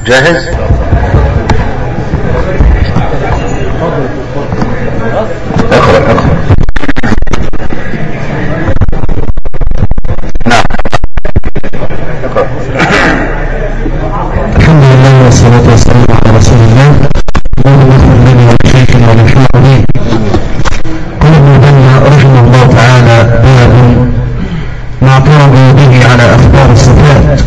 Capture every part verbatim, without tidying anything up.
جاهز؟ اقرأ اقرأ. نعم اقرأ. الحمد لله والصلاة والسلام على رسول الله. اللهم اغفر لنا ولشيخنا وللحاضرين. قال ابن بنا رحمه الله تعالى: باب ما اعترض به على اخبار الصفات.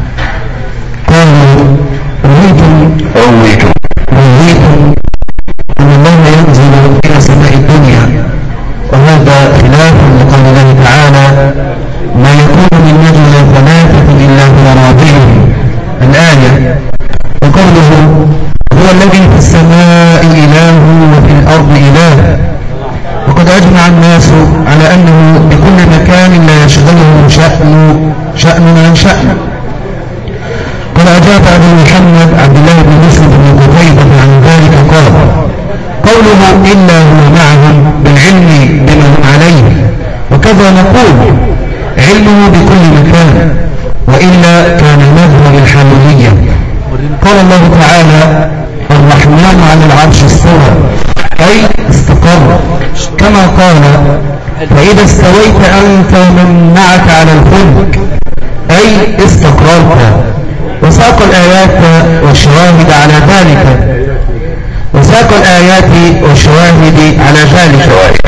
قالوا رويتم رويتم رويتم ان الله ينزل الى سماء الدنيا، وهذا خلاف لقول الله تعالى: ما يكون من نجوى ثلاثة الا هو رابعهم، الآية. وقوله: هو الذي في السماء إله وفي الأرض إله. وقد أجمع الناس على أنه بكل مكان لا يشغله شأن شأن عن شأن. قال أجاب أبو محمد عبد الله بن مسلم بن قتيبة عن ذلك قال: قوله إلا هو معهم بالعلم بما هم عليه، وكذا نقول علمه بكل مكان، وإلا كان مذهب الحلولية. قال الله تعالى: الرحمن على العرش استوى، أي استقر، كما قال: فإذا استويت أنت ومن معك على الفلك، أي استقررت. وساق الآيات والشواهد على ذلك وساق الآيات والشواهد على ذلك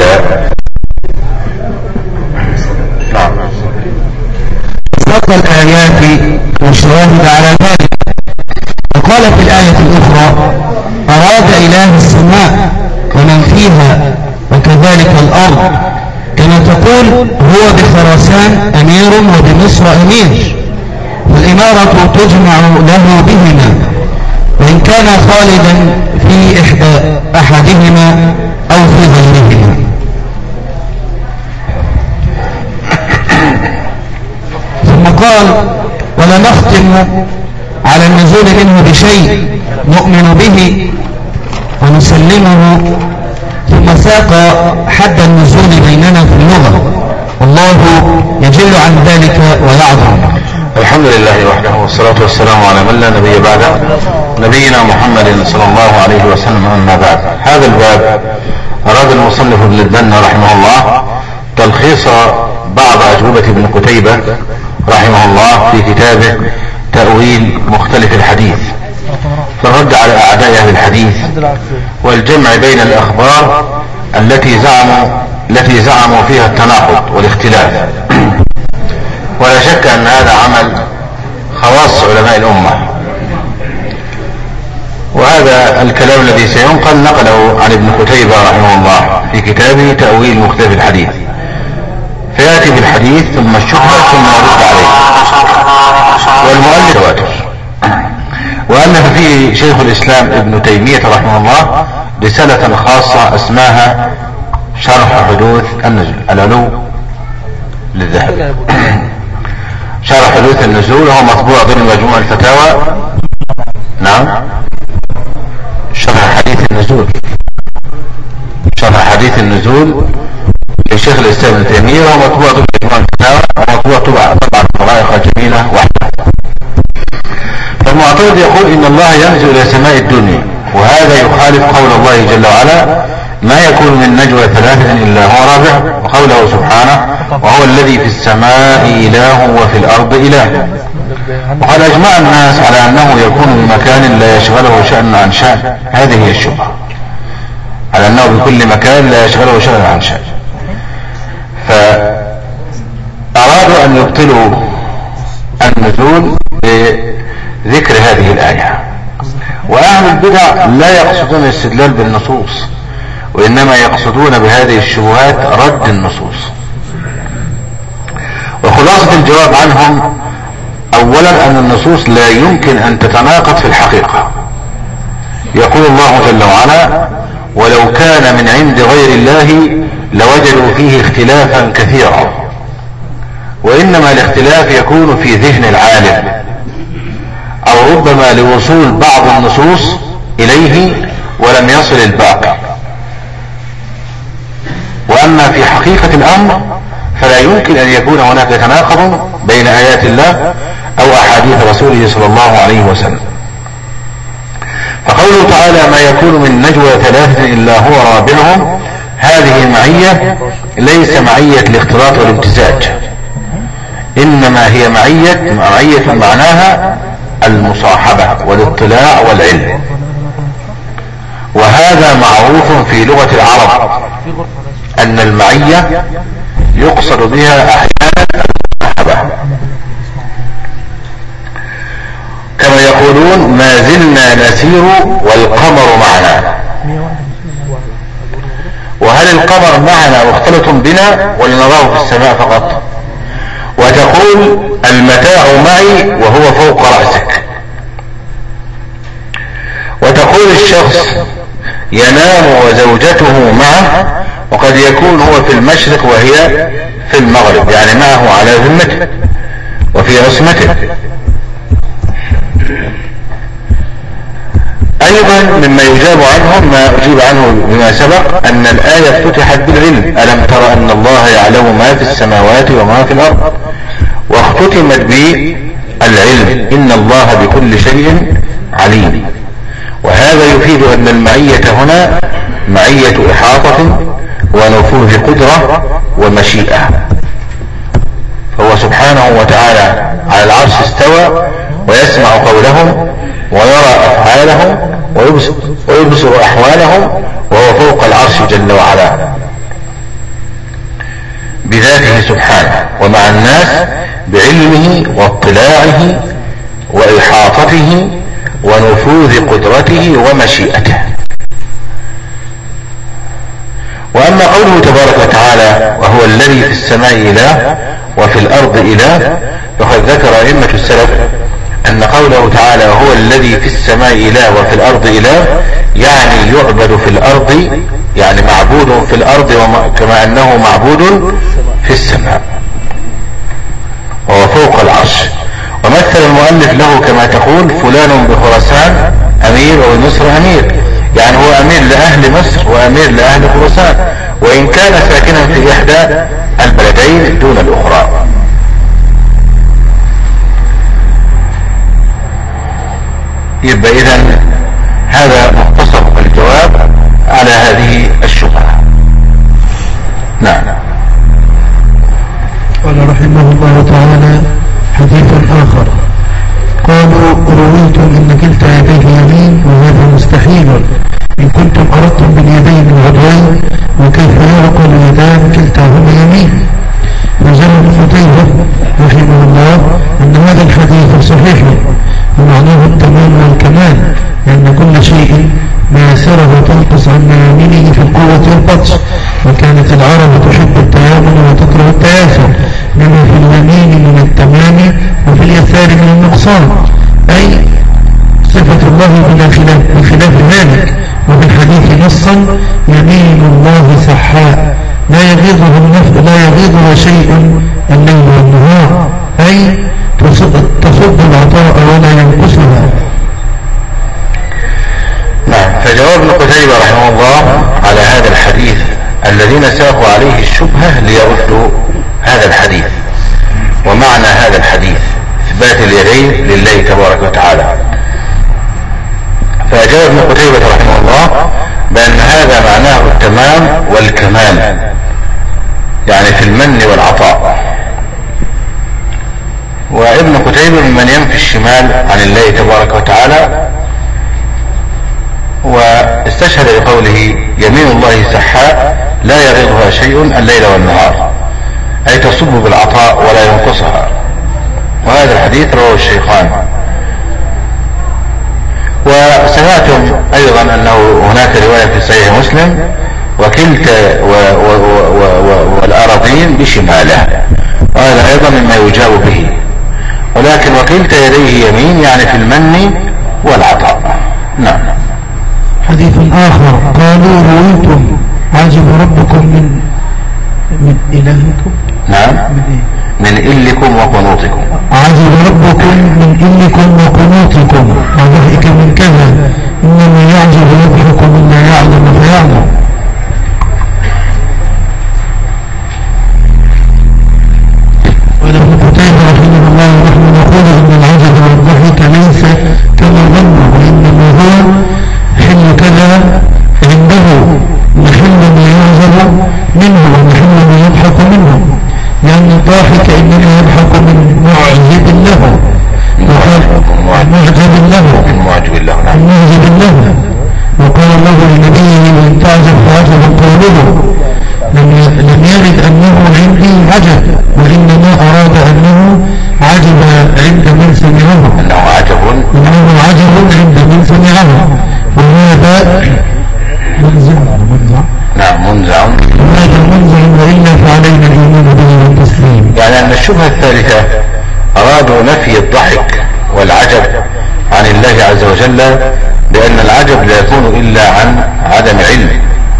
وساق الآيات والشواهد على ذلك. وقال في الآية الأخرى: أراد إله السماء ومن فيها، وكذلك الأرض، كما تقول هو بخراسان أمير وبمصر أمير، والإمارة تجمع له بهما، وإن كان خالدا في إحدى أحدهما أو في غيرهما. ثم قال: ولا نختم على النزول منه بشيء نؤمن به ونسلمه. ثم ساق حد النزول بيننا في اللغة، والله يجل عن ذلك ويعظم. الحمد لله وحده، والصلاة والسلام على من لا نبي بعده، نبينا محمد صلى الله عليه وسلم. أما بعد، هذا الباب أراد المصنف ابن البنا رحمه الله تلخيص بعض أجوبة ابن قتيبة رحمه الله في كتابه تأويل مختلف الحديث، فالرد على أعداء أهل الحديث، والجمع بين الأخبار التي زعموا التي زعموا فيها التناقض والاختلاف. ولا شك أن هذا عمل خواص علماء الأمة، وهذا الكلام الذي سينقل نقله عن ابن قتيبة رحمه الله في كتابه تأويل مختلف الحديث، فيأتي بالحديث ثم الشبهة ثم يرد عليه. والمؤلف تواتر. وألف فيه شيخ الإسلام ابن تيمية رحمه الله رسالة خاصة اسمها شرح حدوث النزول، العلو للذهب. شرح حدوث النزول هو مطبوع ضمن مجموع الفتاوى. نعم، شرح حديث النزول، شرح حديث النزول لشيخ الإسلام ابن تيمية، وهو مطبوع ضمن مجموع الفتاوى، ومطبوع طبعا طبعا طرائق جميلة واحدة. فالمعترض يقول إن الله ينزل إلى سماء الدنيا، وهذا يخالف قول الله جل وعلا: ما يكون من نجوى ثلاثة إلا هو رابع، وقوله سبحانه: وهو الذي في السماء إله وفي الأرض إله. وقد أجمع الناس على أنه يكون بمكان لا يشغله شأن عن شأن. هذه هي الشبهة، على أنه بكل مكان لا يشغله شأن عن شأن. فأرادوا أن يبطلوا النزول بذكر هذه الآية. وأهل البدع لا يقصدون الاستدلال بالنصوص، وإنما يقصدون بهذه الشبهات رد النصوص. وخلاصة الجواب عنهم: أولا أن النصوص لا يمكن أن تتناقض في الحقيقة. يقول الله جل وعلا: ولو كان من عند غير الله لوجدوا فيه اختلافا كثيرا. وإنما الاختلاف يكون في ذهن العالم، أو ربما لوصول بعض النصوص إليه ولم يصل الباقي. وأما في حقيقة الأمر فلا يمكن أن يكون هناك تناقض بين آيات الله أو أحاديث رسوله صلى الله عليه وسلم. فقوله تعالى ما يكون من نجوى ثلاثة إلا هو رابعهم، هذه معية ليس معية الاختلاط والامتزاج، إنما هي معية معية معناها المصاحبة والاطلاع والعلم، وهذا معروف في لغة العرب أن المعية يقصد بها أحيانا المصاحبة، كما يقولون ما زلنا نسير والقمر معنا. وهل القمر معنا مختلط بنا ولا نراه في السماء فقط؟ وتقول المتاع معي وهو فوق رأسك. وتقول الشخص ينام وزوجته معه، وقد يكون هو في المشرق وهي في المغرب، يعني معه على ذمته وفي عصمته. ايضا مما يجاب عنهم ما اجيب عنه بما سبق ان الآية فتحت بالعلم، الم تر ان الله يعلم ما في السماوات وما في الارض، واختتمت بالعلم ان الله بكل شيء عليم. وهذا يفيد ان المعية هنا معية احاطة ونفوذ قدرة ومشيئة، فهو سبحانه وتعالى على العرش استوى ويسمع قولهم ويرى افعالهم ويبصر, ويبصر احوالهم، وهو فوق العرش جل وعلا بذاته سبحانه، ومع الناس بعلمه واطلاعه واحاطته ونفوذ قدرته ومشيئته. واما قوله تبارك وتعالى وهو الذي في السماء اله وفي الارض اله، فقد ذكر ائمة السلف ان قوله تعالى هو الذي في السماء اله وفي الارض اله يعني يعبد في الارض، يعني معبود في الارض كما انه معبود في السماء وهو فوق العرش. ومثل المؤلف له كما تقول فلان بخراسان امير وبمصر امير، يعني هو امير لاهل مصر وامير لاهل خراسان، وان كان ساكنا في احدى البلدين دون الاخرى. يبقى اذا هذا مختصر الجواب على هذه الشبهة. نعم. قال رحمه الله تعالى حديث آخر، قالوا رويتم ان كلتا يديه يمين وهذا مستحيل، ان كنتم اردتم باليدين العضوين وكيف يعقل يدان كلتاهما يمين؟ وزمن قتيبة رحمه الله ان هذا الحديث صحيح ومعناه التمام والكمال، لان كل شيء ميسره تنقص عن يمينه في القوة والبطش، وكانت العرب تحب التيامن وتكره التياسر، بما في اليمين من التمام وفي اليسار من النقصان، اي صفة الله بلا خلاف بخلاف ذلك. وفي الحديث نصا يمين الله سحاء لا يغيظه النفع لا يغيظه شيء الليل والنهار، اي تصب العطاء ولا ينقصها. نعم. فجواب ابن قتيبة رحمه الله على هذا الحديث الذين ساقوا عليه الشبهة ليردوا هذا الحديث، ومعنى هذا الحديث إثبات اليدين لله تبارك وتعالى. فأجاب ابن قتيبة رحمه الله بأن هذا معناه التمام والكمال، يعني في المن والعطاء. وابن قتيبة ممن ينفي الشمال عن الله تبارك وتعالى، واستشهد بقوله يمين الله سحاء لا يغيظها شيء الليل والنهار، أي تصب بالعطاء ولا ينقصها. وهذا الحديث رواه الشيخان. وسمعتم أيضا أنه هناك رواية في صحيح مسلم وكلتا و و و و والأراضين بشماله، وهذا أيضا مما يجاب به. ولكن وكلتا يديه يمين يعني في المن والعطاء. نعم. حديث آخر، قالوا رويتم عجب ربكم من من إلهكم. نعم. من, إيه؟ من إلكم وقنوطكم. عجب ربكم من إلكم وقنوطكم وضحك من كذا، إنما يعجب يضحك من لا يعلم فيعلم. ولابن قتيبة رحمه الله نحن نقول إن العجب والضحك ليس كما ظنوا، وإنما هو وجل بأن العجب لا يكون إلا عن عدم علم.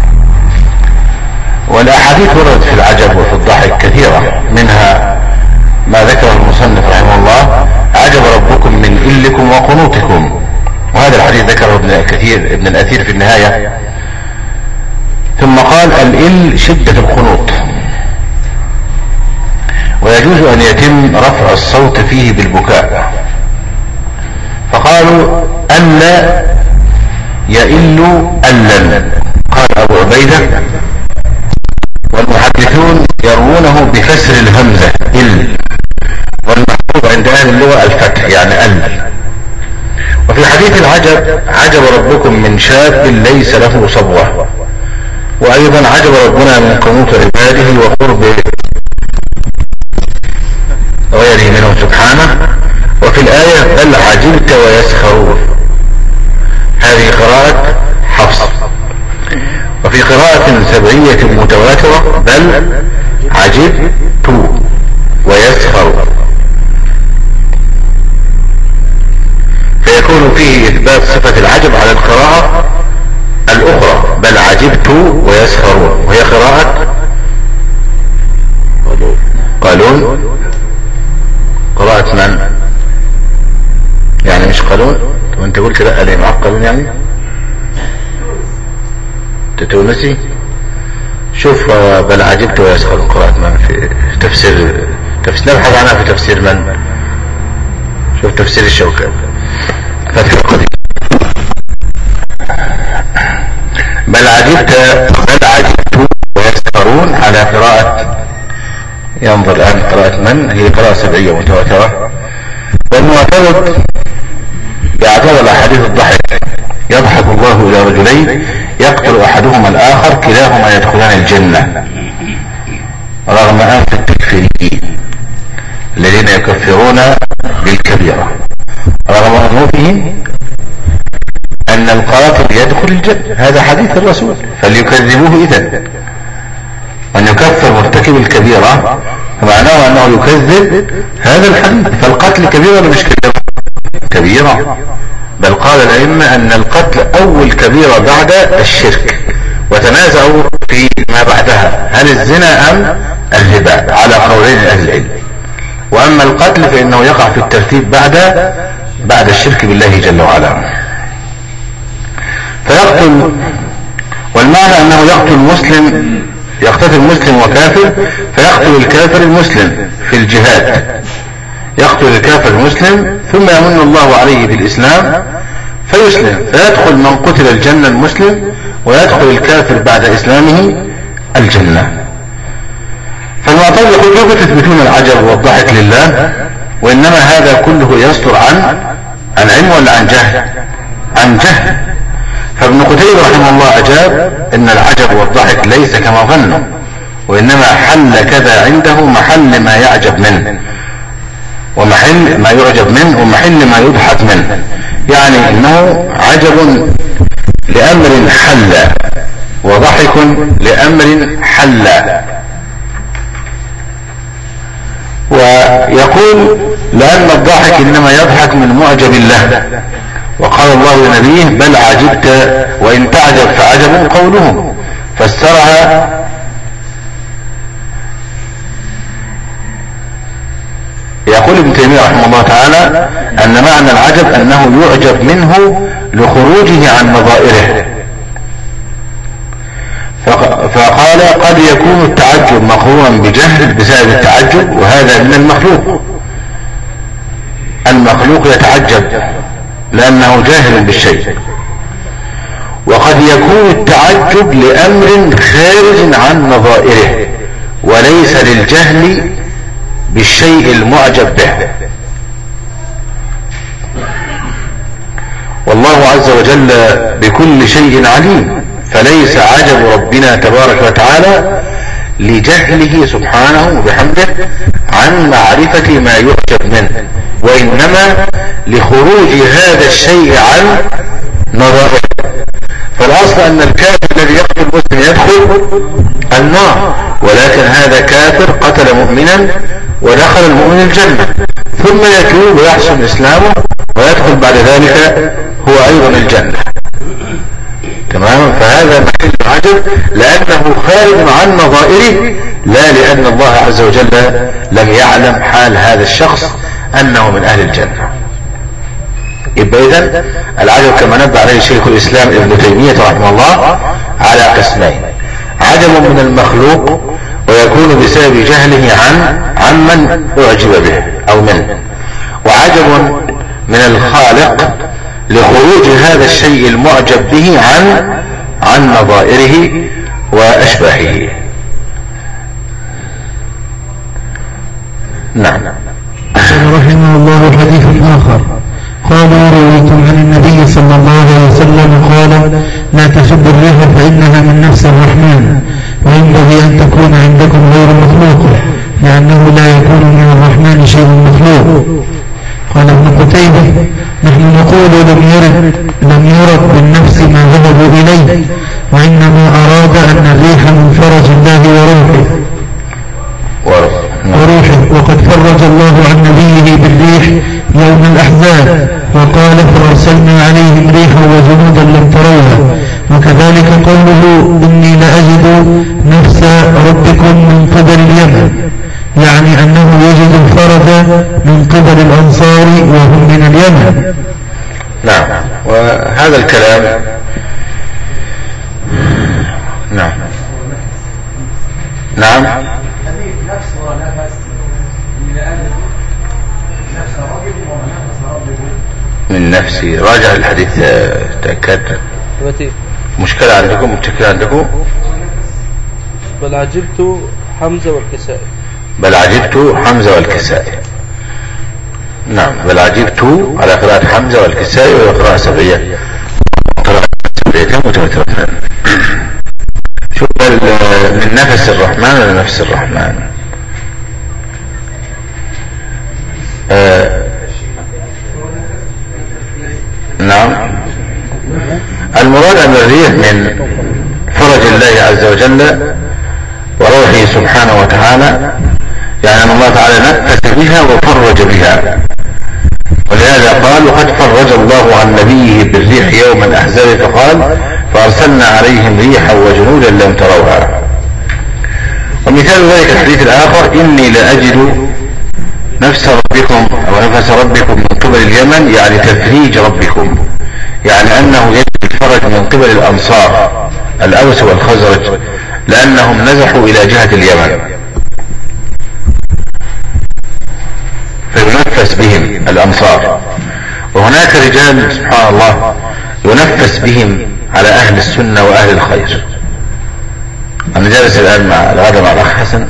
والأحاديث وردت في العجب وفي الضحك كثيرة، منها ما ذكره المصنف رحمه الله: عجب ربكم من إلكم وقنوتكم. وهذا الحديث ذكره ابن كثير ابن الأثير في النهاية. ثم قال: الإل شدة القنوط، ويجوز أن يتم رفع الصوت فيه بالبكاء. فقالوا: ألا يئل ألا، قال أبو عبيدة. والمحدثون يروونه بكسر الهمزة إل، والمحفوظ عند أهل اللغة الفتح يعني أل. وفي حديث العجب: عجب ربكم من شاب ليس له صبوة. وأيضا: عجب ربنا من قنوط عباده وقرب غيره منه سبحانه. وفي الآية: بل عجبت ويسخرون. هذه قراءة حفص. وفي قراءة سبعية متواترة: بل عجبت ويسخرون. فيكون فيه إثبات صفة العجب على القراءة الأخرى: بل عجبت ويسخرون، وهي قراءة قالون. قراءة من؟ يعني مش قالون؟ وانت قلت لا ليه معقلون يعني تتونسي؟ شوف بل عجبت ويسخرون قراءة من في تفسير تفسير نبحث عنها في تفسير من؟ شوف تفسير الشوكاني فتح القديم. بل عجبت بل عجبت ويسخرون على قراءة، ينظر الآن قراءة من؟ هي قراءة سبعية متواترة. والمعترض يعترض حديث الضحك: يضحك الله إلى رجلين يقتل أحدهما الآخر كلاهما يدخلان الجنة رغم أنف التكفيريين الذين يكفرون بالكبيرة، رغم أنوفهم أن القاتل يدخل الجنة. هذا حديث الرسول، فليكذبوه إذن. أن يكفر مرتكب الكبيرة فمعناه أنه يكذب هذا الحديث. فالقتل كبيرة ولا مش كبيرة؟ بل قال الأئمة أن القتل أول كبيرة بعد الشرك، وتنازعوا في ما بعدها: هل الزنا أم الربا، على قولين أهل العلم. وأما القتل فإنه يقع في الترتيب بعد بعد الشرك بالله جل وعلا. فيقتل، والمعنى أنه يقتل مسلم، يقتتل مسلم وكافر، فيقتل الكافر المسلم في الجهاد، يقتل الكافر المسلم ثم يمن الله عليه بالإسلام فيسلم، فيدخل من قتل الجنة المسلم، ويدخل الكافر بعد إسلامه الجنة. فالمعترض يقول: كيف تثبتون العجب والضحك لله وإنما هذا كله يصدر عن عن علم ولا عن جهل؟ عن جهل. فابن قتيبة رحمه الله أجاب: إن العجب والضحك ليس كما ظنوا، وإنما حل كذا عنده محل ما يعجب منه ومحل ما يعجب منه ومحل ما يضحك منه. يعني إنه عجب لأمر حل وضحك لأمر حل. ويقول: لأن الضحك إنما يضحك من معجب الله، وقال الله لنبيه: بل عجبت وإن تعجب فعجب قولهم، فسرها يقول ابن تيمية رحمه الله تعالى أن معنى العجب أنه يعجب منه لخروجه عن نظائره. فقال: قد يكون التعجب مقرونا بجهل بسبب التعجب، وهذا من المخلوق. المخلوق يتعجب لأنه جاهل بالشيء. وقد يكون التعجب لأمر خارج عن نظائره وليس للجهل بالشيء المعجب به. والله عز وجل بكل شيء عليم، فليس عجب ربنا تبارك وتعالى لجهله سبحانه وبحمده عن معرفة ما يعجب منه، وإنما لخروج هذا الشيء عن نظره. فالأصل أن الكافر الذي يقتل المسلم يدخل النار، ولكن هذا كافر قتل مؤمنا ودخل المؤمن الجنة، ثم يتوب ويحسن إسلامه ويدخل بعد ذلك هو أيضا الجنة. تمام. فهذا محل عجب لأنه خارج عن نظائره، لا لأن الله عز وجل لم يعلم حال هذا الشخص أنه من أهل الجنة. يبقى إذن العجب كما نبه عليه شيخ الإسلام ابن تيمية رحمه الله على قسمين: عجب من المخلوق ويكون بسبب جهله عن عمن أعجب به أو منه، وعجب من الخالق لخروج هذا الشيء المعجب به عن عن نظائره وأشباهه. نعم. رحمه الله حديث آخر قالوا: رويتم عن النبي صلى الله عليه وسلم قال: لا تسبوا الريح فإنها من نفس الرحمن، وينبغي أن تكون عندكم غير مخلوقة، لأنه لا يكون من الرحمن شيء مخلوق. قال ابن قتيبة: نحن نقول لم يرد لم يرد بالنفس ما ذهبوا إليه، وإنما أراد أن الريح من فرج الله وروحه وروحه وقد فرج الله عن نبيه بالريح يوم الأحزاب، وقال: فأرسلنا عليهم ريحا وجنودا لم تروها. وكذلك قوله: إني لأجد نفس ربكم من قبل اليمن، يعني أنه يجد الفرج من قبل الأنصار وهم من اليمن. نعم. وهذا الكلام نعم نعم من نفسي. راجع الحديث تأكد. مشكلة عندكم مشكلة عندكم بل عجبت حمزة والكسائي. بل عجبت حمزة والكسائي. نعم. بل عجبت على قراءة حمزة والكسائي وهي قراءة سبعية سبعيتين متواترتين. شوف من نفس الرحمن ولا نفس الرحمن؟ آه نعم. المراد أن الريح من فرج الله عز وجل وروحه سبحانه وتعالى، يعني أن الله تعالى نفس بها وفرج بها، ولهذا قال: وقد فرج الله عن نبيه بالريح يوم الأحزاب، فقال: فأرسلنا عليهم ريحا وجنودا لم تروها. ومثال ذلك الحديث الآخر: إني لأجد نفس ربكم أو نفس ربكم من قبل اليمن، يعني تفريج ربكم، يعني أنه يجد الفرج من قبل الأنصار الأوس والخزرج، لأنهم نزحوا إلى جهة اليمن فينفس بهم الأنصار. وهناك رجال سبحان الله ينفس بهم على أهل السنة وأهل الخير. أنا جالس الآن مع الغد مع الأخ حسن،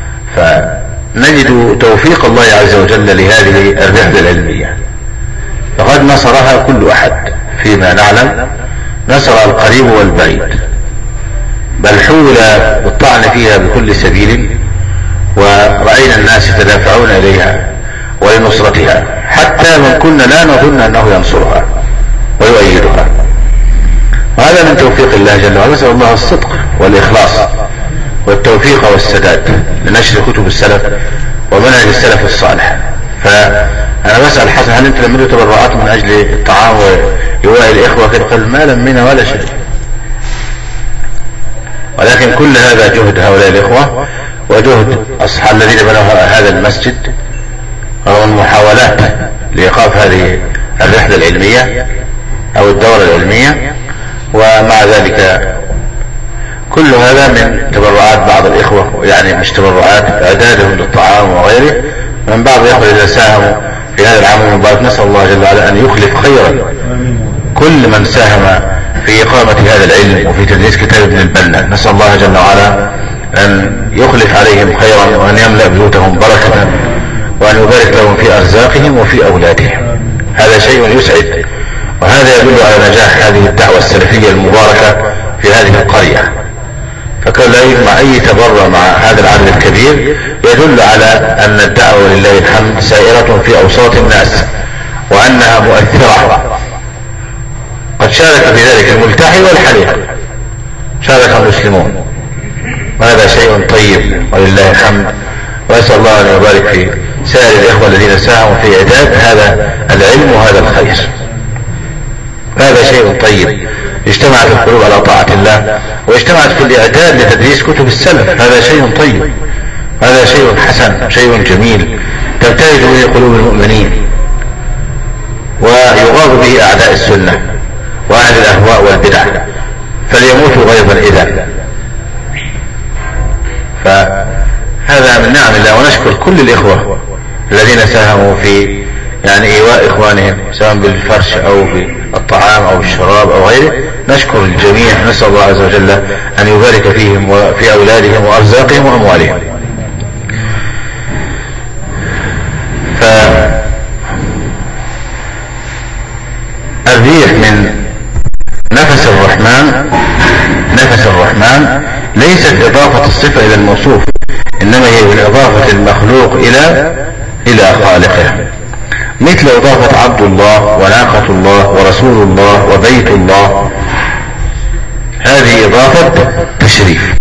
فنجد توفيق الله عز وجل لهذه الرحلة العلمية، فقد نصرها كل أحد فيما نعلم، نصر القريب والبعيد، بل حول بالطعن فيها بكل سبيل، ورأينا الناس يتدافعون إليها ولنصرتها، حتى من كنا لا نظن أنه ينصرها ويؤيدها. وهذا من توفيق الله جل وعلا. نسأل الله الصدق والإخلاص والتوفيق والسداد لنشر كتب السلف ومنهج السلف الصالح. فأنا بسأل حسن: هل أنت لم تبرعات من أجل الطعام ويوائي الإخوة كده؟ قال: ما لم منا ولا شيء، ولكن كل هذا جهد هؤلاء الإخوة وجهد أصحاب الذين بنوا هذا المسجد، رغم المحاولات لإيقاف هذه الرحلة العلمية أو الدورة العلمية. ومع ذلك كل هذا من تبرعات بعض الإخوة، يعني مش تبرعات، إعدادهم للطعام وغيره من بعض الإخوة الذين ساهموا في هذا العمل المبارك. نسأل الله جل وعلا أن يخلف خيرا كل من ساهم في إقامة هذا العلم وفي تدريس كتاب ابن البنا. نسأل الله جل وعلا أن يخلف عليهم خيرا، وأن يملأ بيوتهم بركة، وأن يبارك لهم في أرزاقهم وفي أولادهم. هذا شيء يسعد، وهذا يدل على نجاح هذه الدعوة السلفية المباركة في هذه القرية. فكان لا يجمع أي تبرع مع هذا العدد الكبير يدل على أن الدعوة لله الحمد سائرة في أوساط الناس، وأنها مؤثرة. قد شارك في ذلك الملتحي والحليق، شارك المسلمون، وهذا شيء طيب ولله الحمد. وأسأل الله أن يبارك في سائر الإخوة الذين ساهموا في إعداد هذا العلم وهذا الخير. طيب، اجتمعت القلوب على طاعة الله واجتمعت في الإعداد لتدريس كتب السلف، هذا شيء طيب، هذا شيء حسن، شيء جميل تبتهج به قلوب المؤمنين ويغاض به أعداء السنة وأهل الأهواء والبدع، فليموتوا غيظا إذا. فهذا من نعم الله، ونشكر كل الإخوة الذين ساهموا في يعني إيواء إخوانهم سواء بالفرش أو بالطعام أو بالشراب أو غيره، نشكر الجميع، نسأل الله عز وجل أن يبارك فيهم وفي أولادهم وأرزاقهم وأموالهم. فالريح من نفس الرحمن، نفس الرحمن ليست إضافة الصفة إلى الموصوف، إنما هي من إضافة المخلوق إلى إلى خالقه، مثل إضافة عبد الله وناقة الله ورسول الله وبيت الله، هذه إضافة تشريف،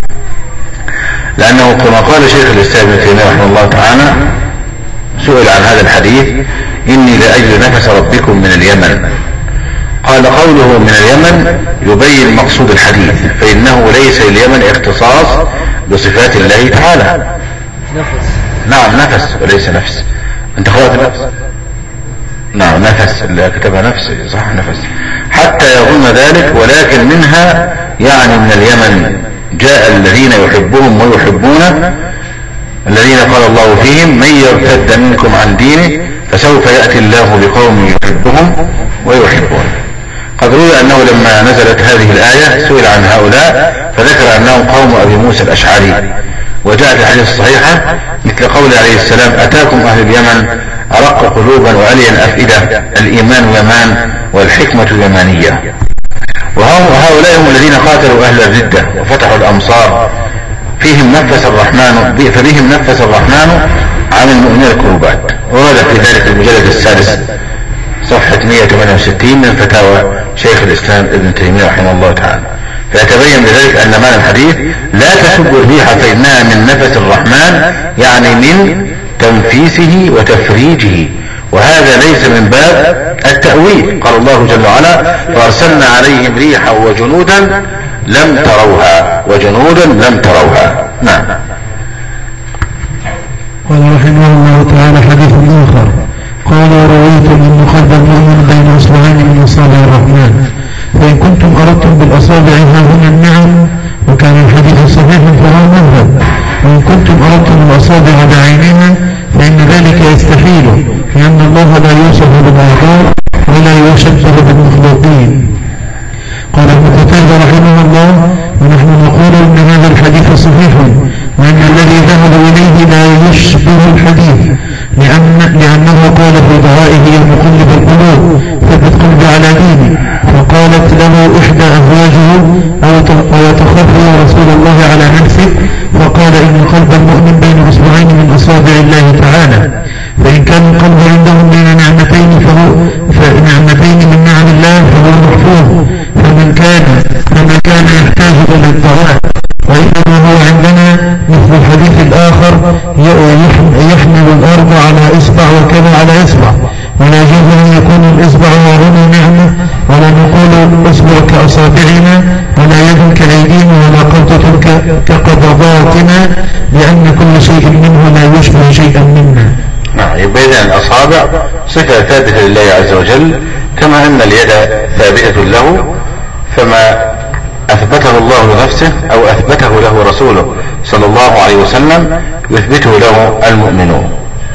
لأنه كما قال شيخ الإسلام ابن تيمية رحمه الله تعالى سئل عن هذا الحديث: إني لأجل نفس ربكم من اليمن، قال قوله من اليمن يبين مقصود الحديث، فإنه ليس اليمن اختصاص بصفات الله تعالى. نفس. نعم نفس وليس نفس، انت قرأت نفس؟ نعم نفس، اللي كتبها نفس صح، نفس حتى يظن ذلك، ولكن منها يعني من اليمن جاء الذين يحبهم ويحبونه، الذين قال الله فيهم: من يرتد منكم عن دينه فسوف يأتي الله بقوم يحبهم ويحبونه. قد روي أنه لما نزلت هذه الآية سئل عن هؤلاء فذكر أنهم قوم أبي موسى الأشعري، وجاءت الحديث الصحيحة مثل قول عليه السلام: أتاكم أهل اليمن أرق قلوبا وألين أفئدة، الإيمان يمان والحكمة يمانية. وهؤلاء هم الذين قاتلوا أهل الردة وفتحوا الأمصار، فيهم نفس الرحمن، فبهم نفس الرحمن عن المؤمنين الكروبات. ورد في ذلك المجلد السادس صفحة مئة وثمانية وستين من فتاوى شيخ الإسلام ابن تيمية رحمه الله تعالى. فيتبين بذلك أن معنى الحديث: لا تسبوا الريح فإنها من نفس الرحمن، يعني من تنفيسه وتفريجه، وهذا ليس من باب التأويل. قال الله جل وعلا: فأرسلنا عليهم ريحا وجنودا لم تروها، وجنودا لم تروها. نعم. قال رحمه الله تعالى: حديث آخر قال: رويت أن قلب المؤمن بين أصبعين من أصابع الرحمن، فإن كنتم أردتم بالأصابع هنا النعم وكان الحديث صحيحا فهو مذهب، وإن كنتم أردتم بالأصابع بعينها فإن ذلك يستحيل، لأن الله لا يوصف بالأعضاء ولا يشبه بالمخلوقين. قال ابن قتادة رحمه الله: ونحن نقول إن هذا الحديث صحيح، وأن الذي ذهب إليه لا يشبه الحديث، لأن لأنه قال في دعائه: يا مقلب القلوب ثبت قلبي على ديني، فقالت له إحدى أزواجه: أو تخاف يا رسول الله على نفسك؟ فقال: إن قلب المؤمن بين أصبعين من أصابع الله تعالى، فإن كان القلب عندهم بين نعمتين فهو فنعمتين من نعم الله فهو محفوظ، فمن كان فمن كان يحتاج إلى الدعاء، وإنما هو عندنا مثل الحديث الآخر: يحمل الأرض على إصبع وكذا على إصبع، ولا يجوز أن يكون الإصبع هنا نعمة، ولا نقول إصبع كأصابعنا، ولا يد كأيدينا، ولا قبضة كقبضاتنا، لأن كل شيء منه لا يشبه شيئا منا. نعم، يبين أن الأصابع صفة ثابتة لله عز وجل، كما أن اليد ثابتة له، فما أثبته الله لنفسه أو أثبته له رسوله صلى الله عليه وسلم يثبته له المؤمنون،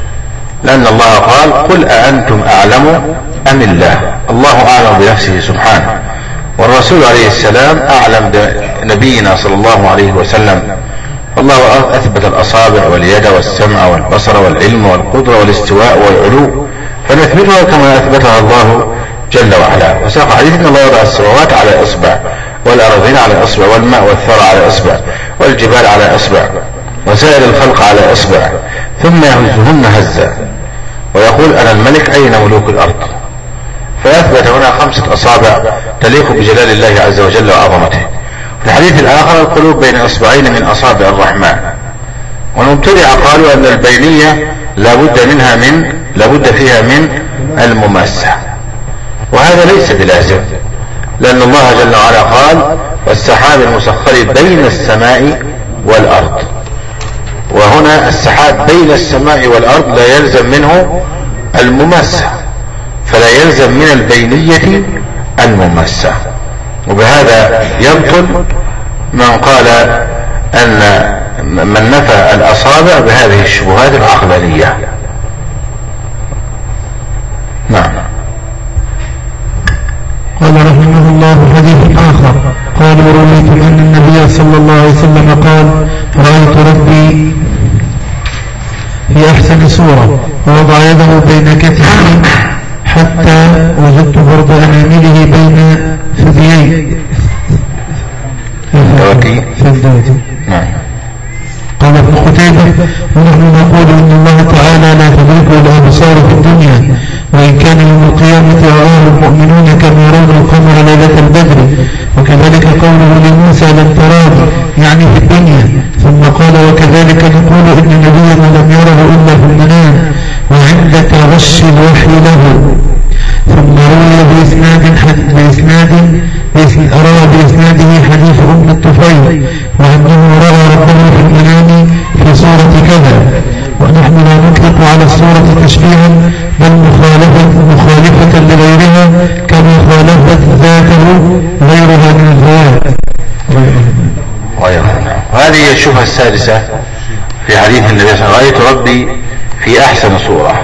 لأن الله قال: قل أأنتم أعلم أم الله؟ الله أعلم بنفسه سبحانه، والرسول عليه السلام أعلم بنبينا صلى الله عليه وسلم. الله أثبت الأصابع واليد والسمع والبصر والعلم والقدرة والاستواء والعلو، فنثبتها كما أثبتها الله جل وعلا. وساق حديث أن الله وضع السماوات على إصبع، والأرضين على إصبع، والماء والثرى على إصبع، والجبال على إصبع، وسائر الخلق على إصبع، ثم يهزهن هزا ويقول: أنا الملك أين ملوك الأرض؟ فأثبت هنا خمسة أصابع تليق بجلال الله عز وجل وعظمته. في الحديث الآخر: القلوب بين أصبعين من أصابع الرحمن. والمبتدعة قالوا أن البينية لابد منها من لابد فيها من المماسة، وهذا ليس بلازم. لأن الله جل وعلا قال والسحاب المسخر بين السماء والأرض، وهنا السحاب بين السماء والأرض لا يلزم منه المماسة، فلا يلزم من البينية المماسة. وبهذا يبطل من قال أن من نفى الأصابع بهذه الشبهات العقلانية. نعم. قال رحمه الله حديث آخر قالوا رويت أن النبي صلى الله عليه وسلم قال رأيت ربي في أحسن صورة ووضع يده بين كتفي حتى وجدت برد أنامله بين ثديي ثديي. نعم. قال ابن قتيبة ونحن نقول إن الله تعالى لا تدركه الأبصار في الدنيا، وإن كان يوم القيامة يراه المؤمنون كما يرون القمر ليلة البدر، وكذلك قوله لموسى لن تراني يعني في الدنيا. ثم قال وكذلك نقول إن نبينا لم يره إلا في المنام وعند تغشي الوحي له. ثم روي بإسناد بإسناد روى بإسناده حديث أم الطفيل وأنه رأى ربه في المنام في صورة كذا، ونحن لا نطلق على الصورة تشبيها بل مخالفة, مخالفة لغيرها كما خالفت ذاته غيرها من الذوات. وهذه هي الشبهة السادسة في حديث النبي صلى الله عليه وسلم رأيت ربي في أحسن صورة،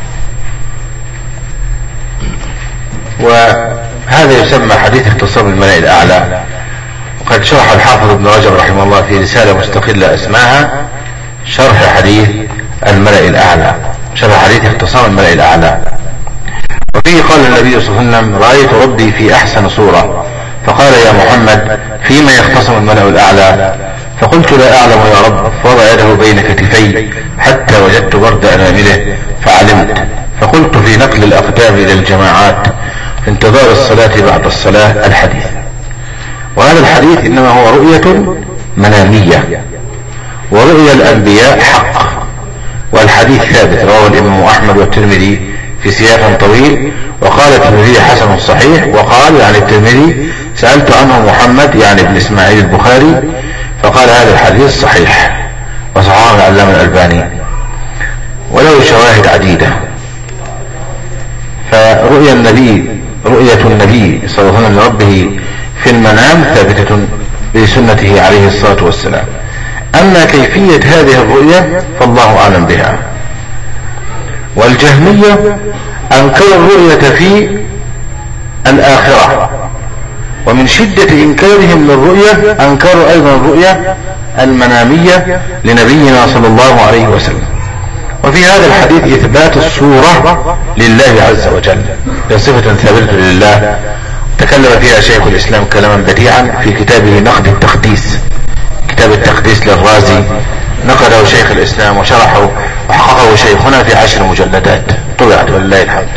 وهذا يسمى حديث اختصام الملأ الأعلى. وقد شرح الحافظ ابن رجب رحمه الله في رسالة مستقلة اسمها شرح حديث الملأ الأعلى، شرح حديث اختصام الملأ الأعلى. وفيه قال النبي صلى الله عليه وسلم رأيت ربي في أحسن صورة، فقال يا محمد فيما يختصم الملأ الأعلى؟ فقلت لا أعلم يا رب، فوضع يده بين كتفي حتى وجدت برد أنامله فعلمت، فقلت في نقل الأقدام إلى الجماعات في انتظار الصلاة بعد الصلاة الحديث. وهذا الحديث إنما هو رؤية منامية، ورؤيا الأنبياء حق، والحديث ثابت رواه الإمام أحمد والترمذي في سياق طويل، وقال الترمذي حسن صحيح، وقال يعني الترمذي سألت عنه محمد يعني ابن إسماعيل البخاري فقال هذا الحديث صحيح، وصححه العلامة الألباني وله شواهد عديدة. فرؤيا النبي رؤية النبي صلى الله عليه وسلم لربه في المنام ثابتة بسنته عليه الصلاة والسلام. أما كيفية هذه الرؤية فالله أعلم بها. والجهمية أنكروا الرؤية في الآخرة، ومن شدة إنكارهم للرؤية أنكروا أيضا الرؤية المنامية لنبينا صلى الله عليه وسلم. وفي هذا الحديث إثبات الصورة لله عز وجل بصفة ثابتة لله، تكلم فيها شيخ الإسلام كلاما بديعا في كتابه نقد التقديس، كتاب التقديس للرازي، نقده شيخ الإسلام وشرحه وحققه شيخنا في عشر مجلدات طبعت ولله الحمد.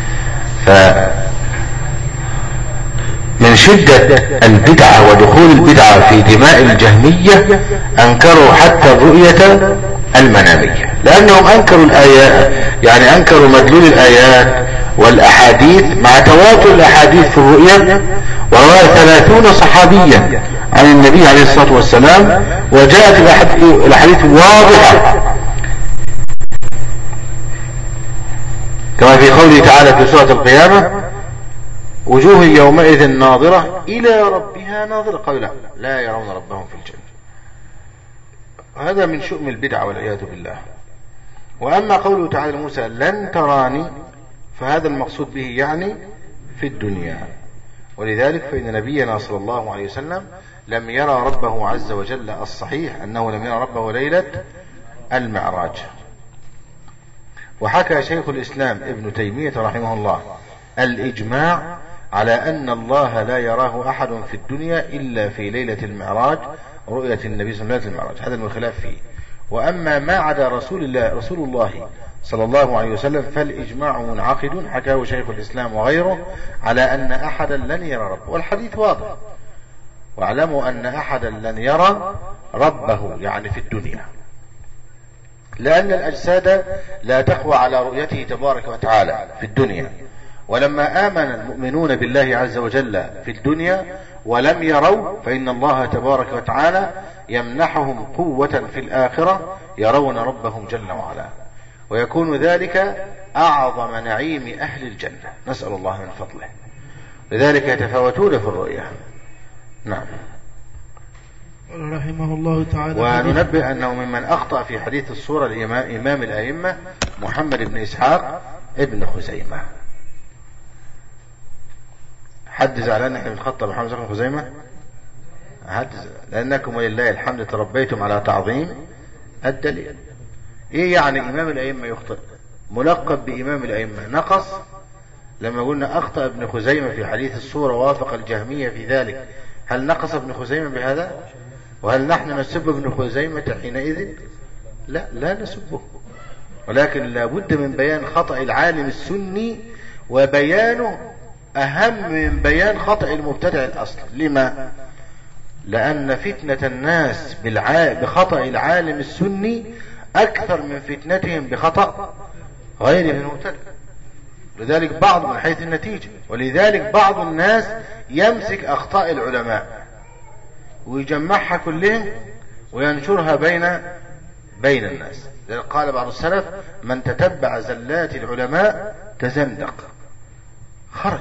فمن شدة البدعة ودخول البدعة في دماء الجهمية أنكروا حتى الرؤية المنامية، لأنهم أنكروا الآيات، يعني أنكروا مدلول الآيات والأحاديث مع تواتر الأحاديث في الرؤية، ورواه ثلاثون صحابيا عن النبي عليه الصلاة والسلام، وجاءت الأحاديث واضحة كما في قوله تعالى في سورة القيامة وجوه يومئذ ناظرة إلى ربها ناظرة، قالوا لا لا يرون ربهم في الجنة. هذا من شؤم البدع والعياذ بالله. وأما قوله تعالى لموسى لن تراني فهذا المقصود به يعني في الدنيا، ولذلك فإن نبينا صلى الله عليه وسلم لم يرى ربه عز وجل، الصحيح أنه لم يرى ربه ليلة المعراج. وحكى شيخ الإسلام ابن تيمية رحمه الله الإجماع على أن الله لا يراه أحد في الدنيا إلا في ليلة المعراج، رؤية النبي صلى الله عليه وسلم المعراج، هذا الخلاف فيه. وأما ما عدا رسول الله رسول الله صلى الله عليه وسلم فالإجماع منعقد، حكاه شيخ الإسلام وغيره على أن أحدا لن يرى ربه، والحديث واضح. واعلموا أن أحدا لن يرى ربه يعني في الدنيا، لأن الأجساد لا تقوى على رؤيته تبارك وتعالى في الدنيا، ولما آمن المؤمنون بالله عز وجل في الدنيا ولم يروا، فإن الله تبارك وتعالى يمنحهم قوة في الآخرة يرون ربهم جل وعلا، ويكون ذلك أعظم نعيم أهل الجنة، نسأل الله من فضله. لذلك يتفاوتون في الرؤية. نعم. رحمه الله تعالى. وننبه أنه ممن أخطأ في حديث الصورة الإمام إمام الأئمة محمد بن إسحاق ابن خزيمة. حد زعلان احنا بنخطأ محمد بن خزيمة؟ حد لأنكم ولله الحمد تربيتم على تعظيم الدليل. ايه يعني إمام الأئمة يخطئ؟ ملقب بإمام الأئمة نقص لما قلنا أخطأ ابن خزيمة في حديث الصورة وافق الجهمية في ذلك، هل نقص ابن خزيمة بهذا؟ وهل نحن نسب ابن خزيمة حينئذ؟ لا لا نسبه، ولكن لابد من بيان خطأ العالم السني، وبيانه أهم من بيان خطأ المبتدع الأصل. لما؟ لأن فتنة الناس بخطأ العالم السني أكثر من فتنتهم بخطأ غيره من المبتدع. لذلك بعض من حيث النتيجة، ولذلك بعض الناس يمسك أخطاء العلماء ويجمعها كلهم وينشرها بين بين الناس. لذلك قال بعض السلف: من تتبع زلات العلماء تزندق، خرج،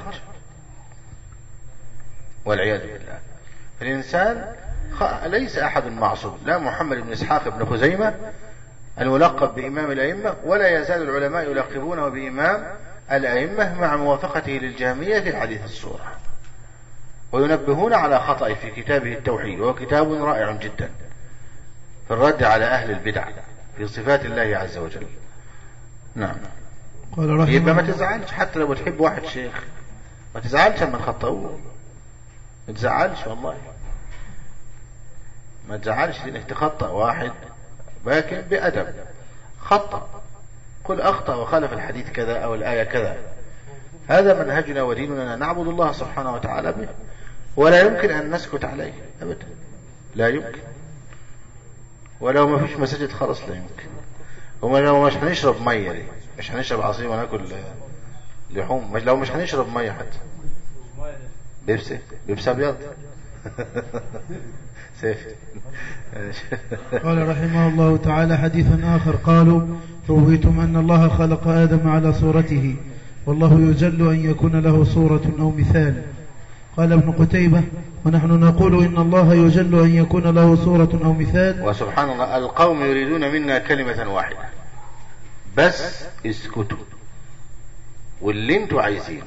والعياذ بالله. فالإنسان ليس أحد معصوم، لا محمد بن إسحاق بن خزيمة الملقب بإمام الأئمة، ولا يزال العلماء يلقبونه بإمام الأئمة مع موافقته للجهمية في حديث الصورة، وينبهون على خطأ في كتابه التوحيد، وهو كتاب رائع جدا في الرد على أهل البدع في صفات الله عز وجل. نعم. يبقى ما تزعلش حتى لو بتحب واحد شيخ، ما تزعلش لما تخطئوه، ما تزعلش والله، ما تزعلش انك تخطأ واحد، لكن بأدب. خطأ، قل أخطأ وخالف الحديث كذا أو الآية كذا، هذا منهجنا وديننا، نعبد الله سبحانه وتعالى به، ولا يمكن أن نسكت عليه أبدا، لا يمكن. ولو ما فيش مساجد خلاص لا يمكن. ولو مش هنشرب مية ليه؟ مش هنشرب عصير وناكل لحوم، لو مش هنشرب مية حتى بيبسي بيبسي أبيض سيف. قال رحمه الله تعالى: حديث آخر قالوا: رويتم أن الله خلق آدم على صورته، والله يجل أن يكون له صورة أو مثال. قال ابن قتيبة: ونحن نقول إن الله يجل أن يكون له صورة أو مثال. وسبحان الله، القوم يريدون منا كلمة واحدة بس: اسكتوا، واللي انتوا عايزينه.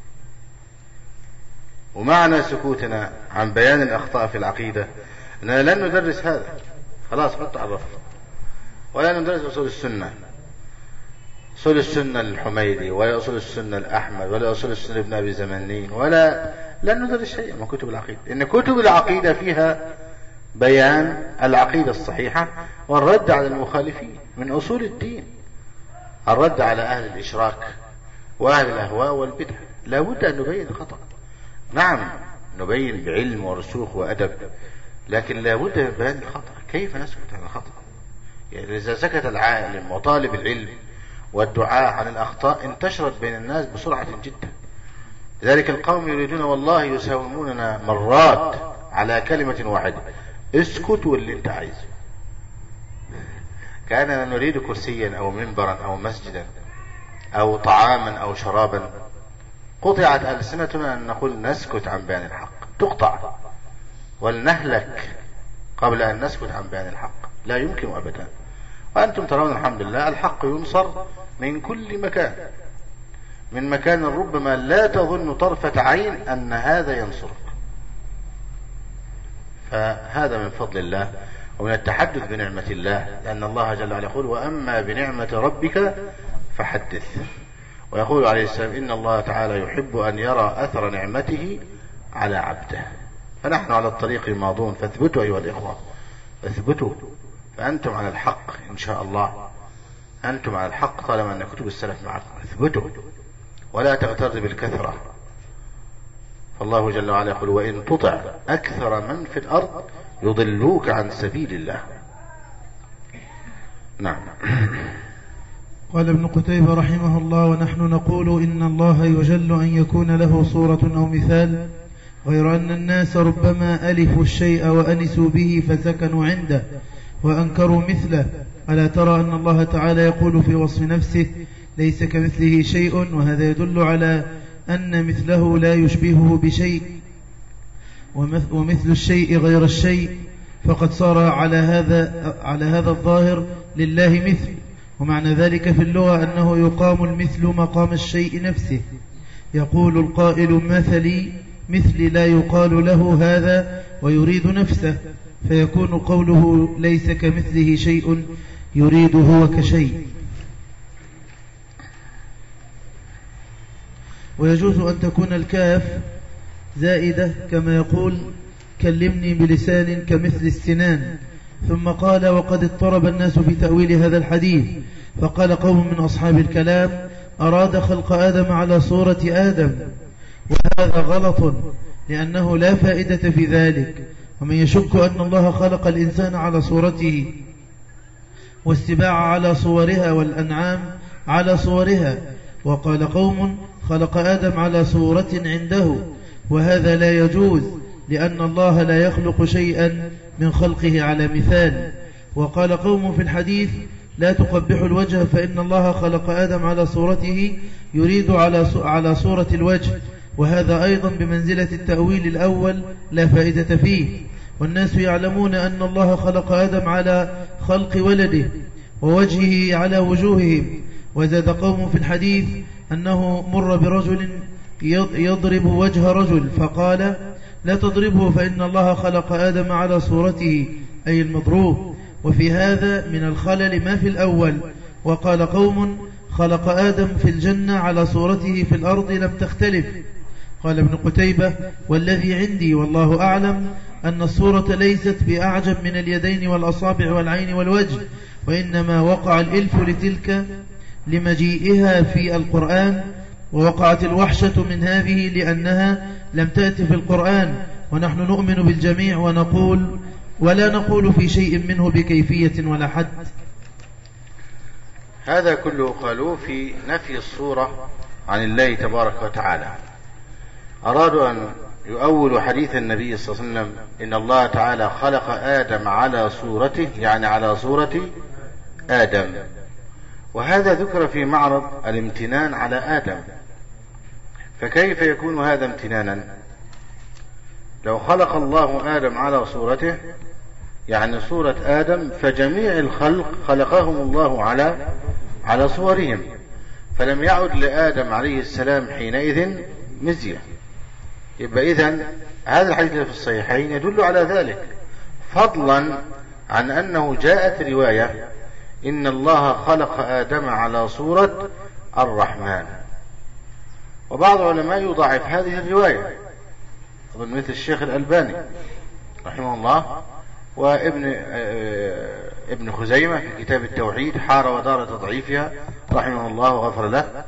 ومعنى سكوتنا عن بيان الأخطاء في العقيدة أننا لن ندرس هذا، خلاص حط على الرف، ولا ندرس أصول السنة، أصول السنة الحميدي، ولا أصول السنة الأحمد، ولا أصول السنة ابن أبي زمانين، ولا لن ندرس شيئا من كتب العقيدة، إن كتب العقيدة فيها بيان العقيدة الصحيحة والرد على المخالفين من أصول الدين، الرد على أهل الإشراك وأهل الأهواء والبدع. لا بد أن نبين الخطأ، نعم نبين بعلم ورسوخ وأدب، لكن لا بد من بيان الخطأ. كيف نسكت عن الخطأ؟ يعني إذا سكت العالم وطالب العلم والدعاء عن الأخطاء انتشرت بين الناس بسرعة جدا. لذلك القوم يريدون والله يساوموننا مرات على كلمة واحدة: اسكت واللي انت عايزه. كأننا نريد كرسيا أو منبرا أو مسجدا أو طعاما أو شرابا، قطعت ألسنتنا أن نقول نسكت عن بيان الحق، تقطع ولنهلك قبل أن نسكت عن بيان الحق، لا يمكن أبدا. وأنتم ترون الحمد لله الحق ينصر من كل مكان، من مكان ربما لا تظن طرفة عين أن هذا ينصرك. فهذا من فضل الله ومن التحدث بنعمة الله، لأن الله جل وعلا يقول: وأما بنعمة ربك فحدث. ويقول عليه السلام: إن الله تعالى يحب أن يرى أثر نعمته على عبده. فنحن على الطريق الماضون، فاثبتوا أيها الإخوة، اثبتوا، فأنتم على الحق إن شاء الله، أنتم على الحق طالما أن كتب السلف معكم. اثبتوا ولا تغتر بالكثرة، فالله جل وعلا يقول: وإن تطع أكثر من في الأرض يضلوك عن سبيل الله. نعم. قال ابن قتيبة رحمه الله: ونحن نقول إن الله يجل أن يكون له صورة أو مثال، غير أن الناس ربما ألفوا الشيء وأنسوا به فسكنوا عنده وأنكروا مثله. ألا ترى أن الله تعالى يقول في وصف نفسه: ليس كمثله شيء، وهذا يدل على أن مثله لا يشبهه بشيء، ومثل الشيء غير الشيء، فقد صار على هذا على هذا الظاهر لله مثل. ومعنى ذلك في اللغة أنه يقام المثل مقام الشيء نفسه. يقول القائل: مثلي مثلي، لا يقال له هذا ويريد نفسه، فيكون قوله ليس كمثله شيء يريد هو كشيء. ويجوز أن تكون الكاف زائدة كما يقول: كلمني بلسان كمثل السنان. ثم قال: وقد اضطرب الناس في تأويل هذا الحديث، فقال قوم من أصحاب الكلام: أراد خلق آدم على صورة آدم، وهذا غلط لأنه لا فائدة في ذلك. ومن يشك أن الله خلق الإنسان على صورته والسباع على صورها والأنعام على صورها. وقال قوم: خلق آدم على صورة عنده، وهذا لا يجوز لأن الله لا يخلق شيئا من خلقه على مثال. وقال قوم في الحديث: لا تقبح الوجه فإن الله خلق آدم على صورته يريد على صورة الوجه، وهذا أيضا بمنزلة التأويل الأول لا فائدة فيه. والناس يعلمون أن الله خلق آدم على خلق ولده ووجهه على وجوههم. وزاد قوم في الحديث أنه مر برجل يضرب وجه رجل فقال: لا تضربه فإن الله خلق آدم على صورته، أي المضروب. وفي هذا من الخلل ما في الأول. وقال قوم: خلق آدم في الجنة على صورته في الأرض لم تختلف. قال ابن قتيبة: والذي عندي والله أعلم أن الصورة ليست بأعجب من اليدين والأصابع والعين والوجه، وإنما وقع الإلف لتلك لمجيئها في القرآن، ووقعت الوحشة من هذه لأنها لم تأتي في القرآن. ونحن نؤمن بالجميع ونقول ولا نقول في شيء منه بكيفية ولا حد. هذا كله قالوه في نفي الصورة عن الله تبارك وتعالى. أرادوا أن يؤولوا حديث النبي صلى الله عليه وسلم: إن الله تعالى خلق آدم على صورته، يعني على صورة آدم. وهذا ذكر في معرض الامتنان على آدم، فكيف يكون هذا امتنانا؟ لو خلق الله آدم على صورته، يعني صورة آدم، فجميع الخلق خلقهم الله على على صورهم، فلم يعد لآدم عليه السلام حينئذ مزية. يبقى إذن هذا الحديث في الصحيحين يدل على ذلك، فضلا عن أنه جاءت رواية: إن الله خلق آدم على صورة الرحمن. وبعض العلماء يضاعف هذه الرواية، مثل الشيخ الألباني رحمه الله، وابن ابن خزيمة في كتاب التوحيد حار ودار تضعيفها رحمه الله وغفر له،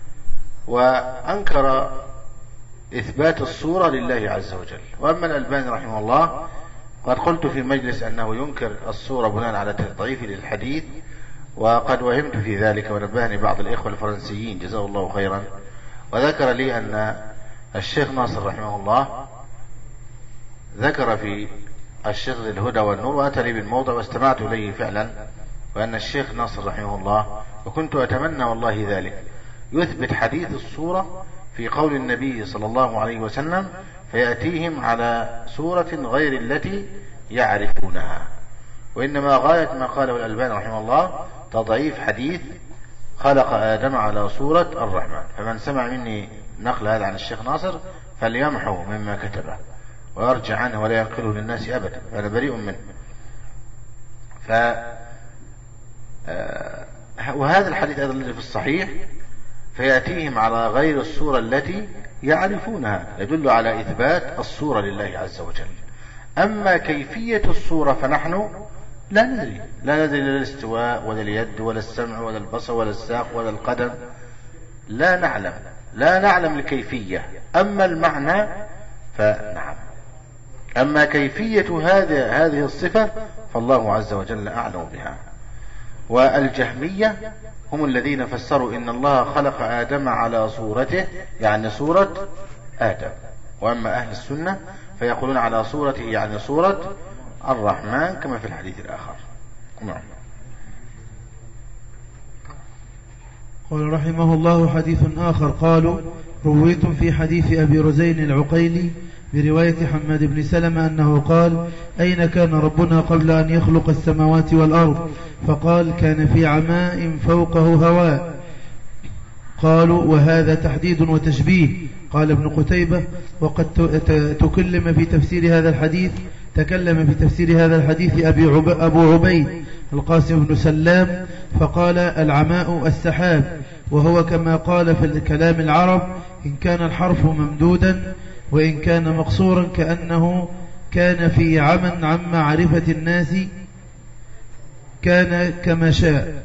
وأنكر إثبات الصورة لله عز وجل. وأما الألباني رحمه الله قد قلت في مجلس أنه ينكر الصورة بناء على تضعيف للحديث، وقد وهمت في ذلك ونبهني بعض الإخوة الفرنسيين جزاه الله خيرا، وذكر لي أن الشيخ ناصر رحمه الله ذكر في الشيخ الهدى والنور، وأتى لي بالموضع واستمعت إليه فعلا، وأن الشيخ ناصر رحمه الله، وكنت أتمنى والله ذلك، يثبت حديث الصورة في قول النبي صلى الله عليه وسلم: فيأتيهم على صورة غير التي يعرفونها. وإنما غاية ما قاله الألباني رحمه الله تضعيف حديث خلق آدم على صورة الرحمن. فمن سمع مني نقل هذا عن الشيخ ناصر فليمحو مما كتبه ويرجع عنه ولا ينقله للناس أبدا، فأنا بريء منه. ف وهذا الحديث أيضا الذي في الصحيح: فيأتيهم على غير الصورة التي يعرفونها، يدل على إثبات الصورة لله عز وجل. أما كيفية الصورة فنحن لا ندري، لا ندري لا الاستواء ولا اليد ولا السمع ولا البصر ولا الساق ولا القدم، لا نعلم لا نعلم الكيفية. أما المعنى فنعم، أما كيفية هذه هذه الصفة فالله عز وجل أعلم بها. والجهمية هم الذين فسروا إن الله خلق آدم على صورته، يعني صورة آدم. وأما أهل السنة فيقولون على صورته يعني صورة الرحمن كما في الحديث الآخر. نعم. قال رحمه الله: حديث آخر قالوا: رويتم في حديث أبي رزين العقيلي برواية حماد بن سلمة أنه قال: أين كان ربنا قبل أن يخلق السماوات والأرض؟ فقال: كان في عماء فوقه هواء. قالوا: وهذا تحديد وتشبيه. قال ابن قتيبة: وقد تكلم في تفسير هذا الحديث تكلم في تفسير هذا الحديث أبو عبيد القاسم بن سلام فقال: العماء السحاب، وهو كما قال في الكلام العرب: إن كان الحرف ممدودا وإن كان مقصورا كأنه كان في عمى عن معرفة الناس كان كما شاء.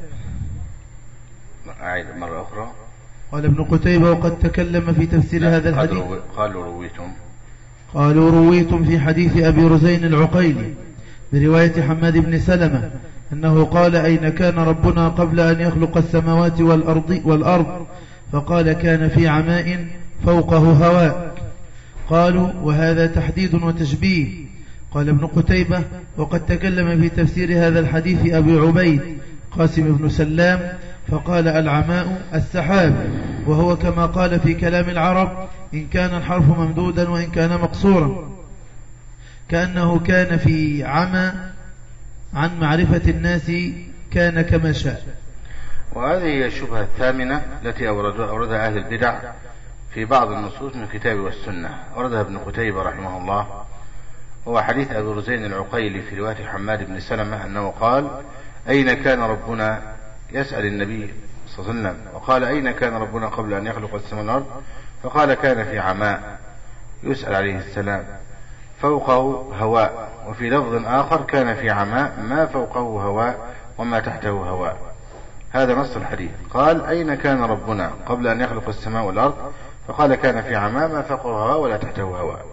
أعيد مرة أخرى. قال ابن قتيبة: وقد تكلم في تفسير هذا الحديث. قالوا رويتم قالوا رويتم في حديث أبي رزين العقيلي برواية حماد بن سلمة أنه قال: أين كان ربنا قبل أن يخلق السماوات والأرض, والأرض؟ فقال: كان في عماء فوقه هواء. قالوا: وهذا تحديد وتشبيه. قال ابن قتيبة: وقد تكلم في تفسير هذا الحديث أبي عبيد قاسم بن سلام فقال: العماء السحاب، وهو كما قال في كلام العرب: إن كان الحرف ممدودا وإن كان مقصورا كأنه كان في عمى عن معرفة الناس كان كما شاء. وهذه هي الشبهة الثامنة التي أوردها أهل البدع في بعض النصوص من الكتاب والسنة. أوردها ابن قتيبة رحمه الله، هو حديث أبي رزين العقيلي في رواية حماد بن سلمة أنه قال: أين كان ربنا؟ يسأل النبي صلى الله عليه وسلم وقال: أين كان ربنا قبل أن يخلق السماء والأرض؟ فقال: كان في عماء. يسأل عليه السلام: فوقه هواء. وفي لفظ آخر: كان في عماء ما فوقه هواء وما تحته هواء. هذا نص الحديث. قال: أين كان ربنا قبل أن يخلق السماء والأرض؟ فقال: كان في عماء ما فوقه هواء ولا تحته هواء.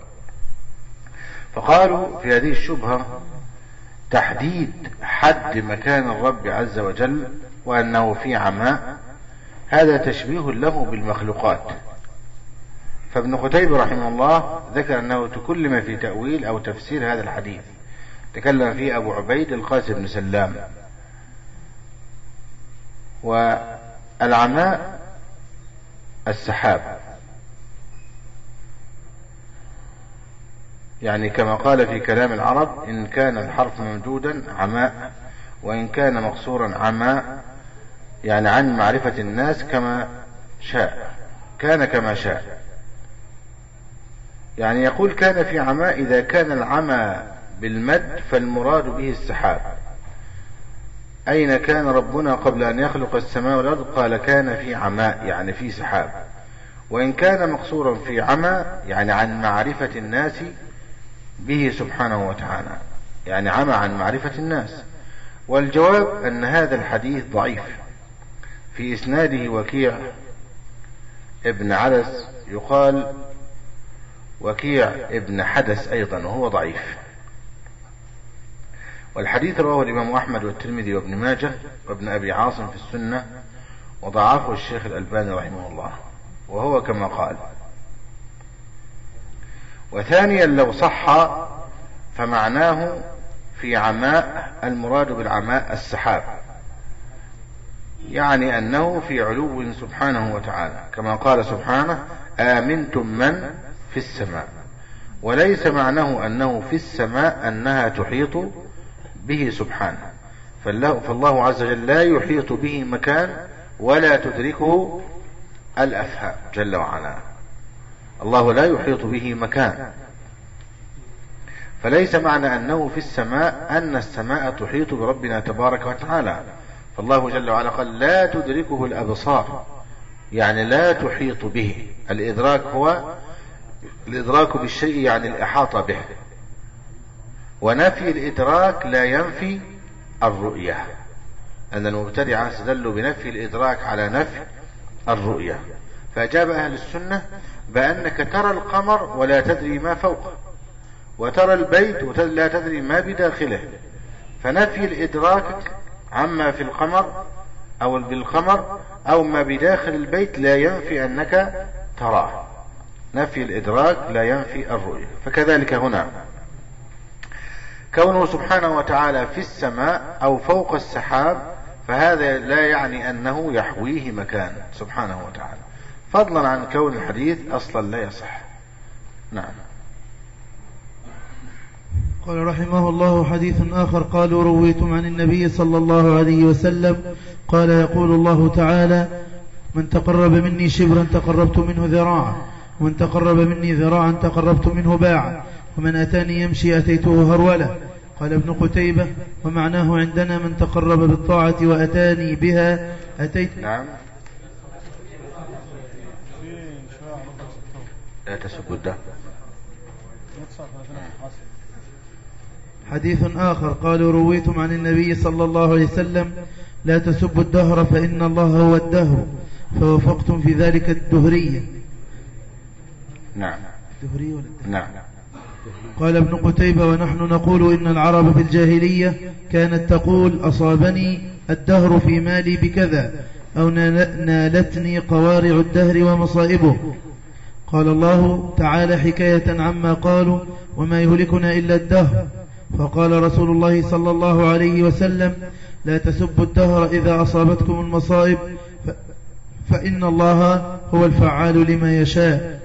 فقالوا في هذه الشبهة تحديد حد مكان الرب عز وجل وأنه في عماء، هذا تشبيه له بالمخلوقات. فابن قتيبة رحمه الله ذكر أنه تكلم في تأويل أو تفسير هذا الحديث، تكلم فيه أبو عبيد القاسم بن سلام. والعماء السحاب، يعني كما قال في كلام العرب: إن كان الحرف ممدودا عماء وإن كان مقصورا عماء، يعني عن معرفة الناس كما شاء، كان كما شاء. يعني يقول كان في عماء إذا كان العمى بالمد فالمراد به السحاب. أين كان ربنا قبل أن يخلق السماء والأرض؟ قال: كان في عماء، يعني في سحاب. وإن كان مقصورا في عمى يعني عن معرفة الناس به سبحانه وتعالى، يعني عمى عن معرفة الناس. والجواب أن هذا الحديث ضعيف، في إسناده وكيع ابن عدس، يقال وكيع ابن حدث أيضا، وهو ضعيف. والحديث رواه الإمام أحمد والترمذي وابن ماجه وابن أبي عاصم في السنة، وضعفه الشيخ الألباني رحمه الله، وهو كما قال. وثانيا لو صح فمعناه في عماء المراد بالعماء السحاب، يعني أنه في علو سبحانه وتعالى، كما قال سبحانه: آمنتم من في السماء. وليس معناه أنه في السماء أنها تحيط به سبحانه، فالله عز وجل لا يحيط به مكان ولا تدركه الأفهام جل وعلا. الله لا يحيط به مكان، فليس معنى أنه في السماء أن السماء تحيط بربنا تبارك وتعالى. فالله جل وعلا قال: لا تدركه الأبصار، يعني لا تحيط به. الإدراك هو الإدراك بالشيء، يعني الإحاطة به. ونفي الإدراك لا ينفي الرؤية، أن المبتدعة استدلوا بنفي الإدراك على نفي الرؤية. فأجاب أهل السنة بأنك ترى القمر ولا تدري ما فوقه، وترى البيت ولا تدري ما بداخله. فنفي الإدراك عما في القمر أو بالقمر أو ما بداخل البيت لا ينفي أنك تراه. نفي الإدراك لا ينفي الرؤية. فكذلك هنا كونه سبحانه وتعالى في السماء أو فوق السحاب فهذا لا يعني أنه يحويه مكان سبحانه وتعالى، فضلا عن كون الحديث أصلا لا يصح. نعم. قال رحمه الله: حديث آخر قالوا رويتم عن النبي صلى الله عليه وسلم قال: يقول الله تعالى: من تقرب مني شبرا تقربت منه ذراعا، ومن تقرب مني ذراعا تقربت منه باعا، ومن أتاني يمشي أتيته هرولة. قال ابن قتيبة: ومعناه عندنا من تقرب بالطاعة وأتاني بها أتيت. نعم. لا تسب الدهر. حديث آخر قالوا رويتم عن النبي صلى الله عليه وسلم: لا تسبوا الدهر فإن الله هو الدهر، فوافقتم في ذلك الدهرية. نعم. الدهرية ولا نعم. قال ابن قتيبة: ونحن نقول إن العرب في الجاهلية كانت تقول: أصابني الدهر في مالي بكذا، أو نالتني قوارع الدهر ومصائبه. قال الله تعالى حكاية عما قالوا: وما يهلكنا إلا الدهر. فقال رسول الله صلى الله عليه وسلم: لا تسبوا الدهر إذا أصابتكم المصائب فإن الله هو الفعال لما يشاء.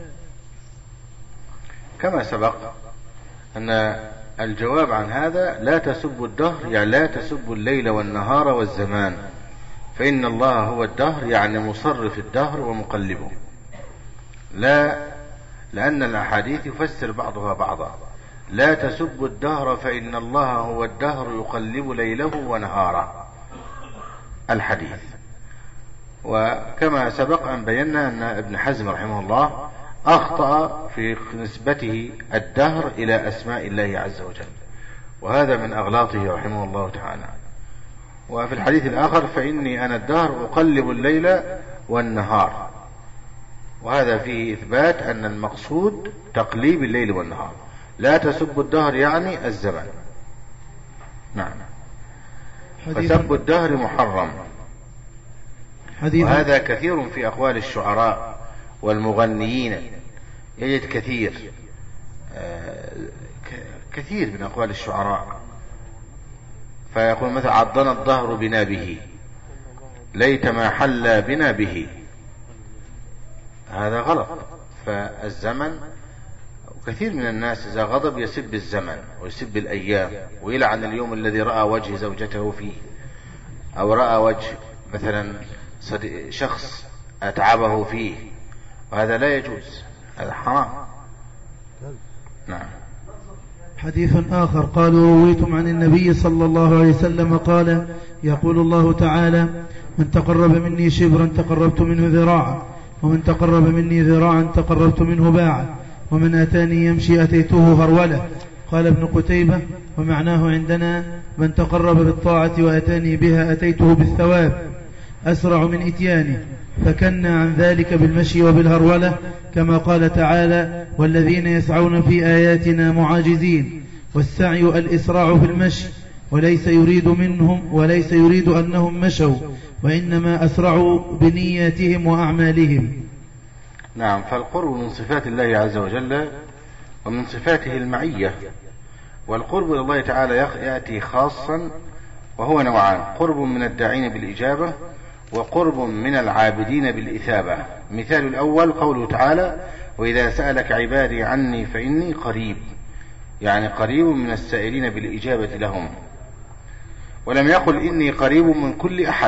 كما سبق أن الجواب عن هذا: لا تسبوا الدهر يعني لا تسبوا الليل والنهار والزمان، فإن الله هو الدهر يعني مصرف الدهر ومقلبه. لا، لأن الأحاديث يفسر بعضها بعضا. لا تسبوا الدهر فإن الله هو الدهر يقلب ليله ونهاره، الحديث. وكما سبق أن بينا أن ابن حزم رحمه الله أخطأ في نسبته الدهر إلى أسماء الله عز وجل، وهذا من أغلاطه رحمه الله تعالى. وفي الحديث الآخر: فإني أنا الدهر أقلب الليل والنهار، وهذا فيه إثبات أن المقصود تقليب الليل والنهار. لا تسب الدهر يعني الزمن. نعم. فسب الدهر محرم، وهذا كثير في أقوال الشعراء والمغنيين، يجد كثير كثير من أقوال الشعراء، فيقول مثلا: عضنا الدهر بنا به، ليت ما حل بنا به. هذا غلط. فالزمن، وكثير من الناس إذا غضب يسب الزمن ويسب الأيام ويلعن اليوم الذي رأى وجه زوجته فيه، أو رأى وجه مثلا شخص أتعبه فيه، وهذا لا يجوز، هذا حرام. نعم. حديث آخر قالوا رويتم عن النبي صلى الله عليه وسلم قال: يقول الله تعالى: من تقرب مني شبرا تقربت منه ذراعا، ومن تقرب مني ذراعا تقربت منه باعا، ومن أتاني يمشي أتيته هرولة. قال ابن قتيبة: ومعناه عندنا من تقرب بالطاعة وأتاني بها أتيته بالثواب أسرع من إتيانه، فكنا عن ذلك بالمشي وبالهرولة، كما قال تعالى: والذين يسعون في آياتنا معاجزين. والسعي الإسراع في المشي، وليس يريد منهم وليس يريد أنهم مشوا، وإنما أسرعوا بنياتهم وأعمالهم. نعم. فالقرب من صفات الله عز وجل ومن صفاته المعية، والقرب إلى الله تعالى يأتي خاصا، وهو نوعان: قرب من الداعين بالإجابة، وقرب من العابدين بالإثابة. مثال الأول قوله تعالى: وإذا سألك عبادي عني فإني قريب، يعني قريب من السائلين بالإجابة لهم. ولم يقل إني قريب من كل أحد.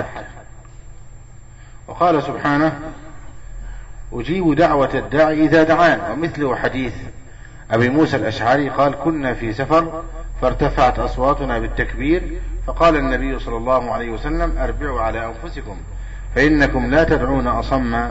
وقال سبحانه: أجيب دعوة الداعي إذا دعان. ومثله حديث أبي موسى الأشعري قال: كنا في سفر فارتفعت أصواتنا بالتكبير، فقال النبي صلى الله عليه وسلم: أربعوا على أنفسكم فإنكم لا تدعون أصم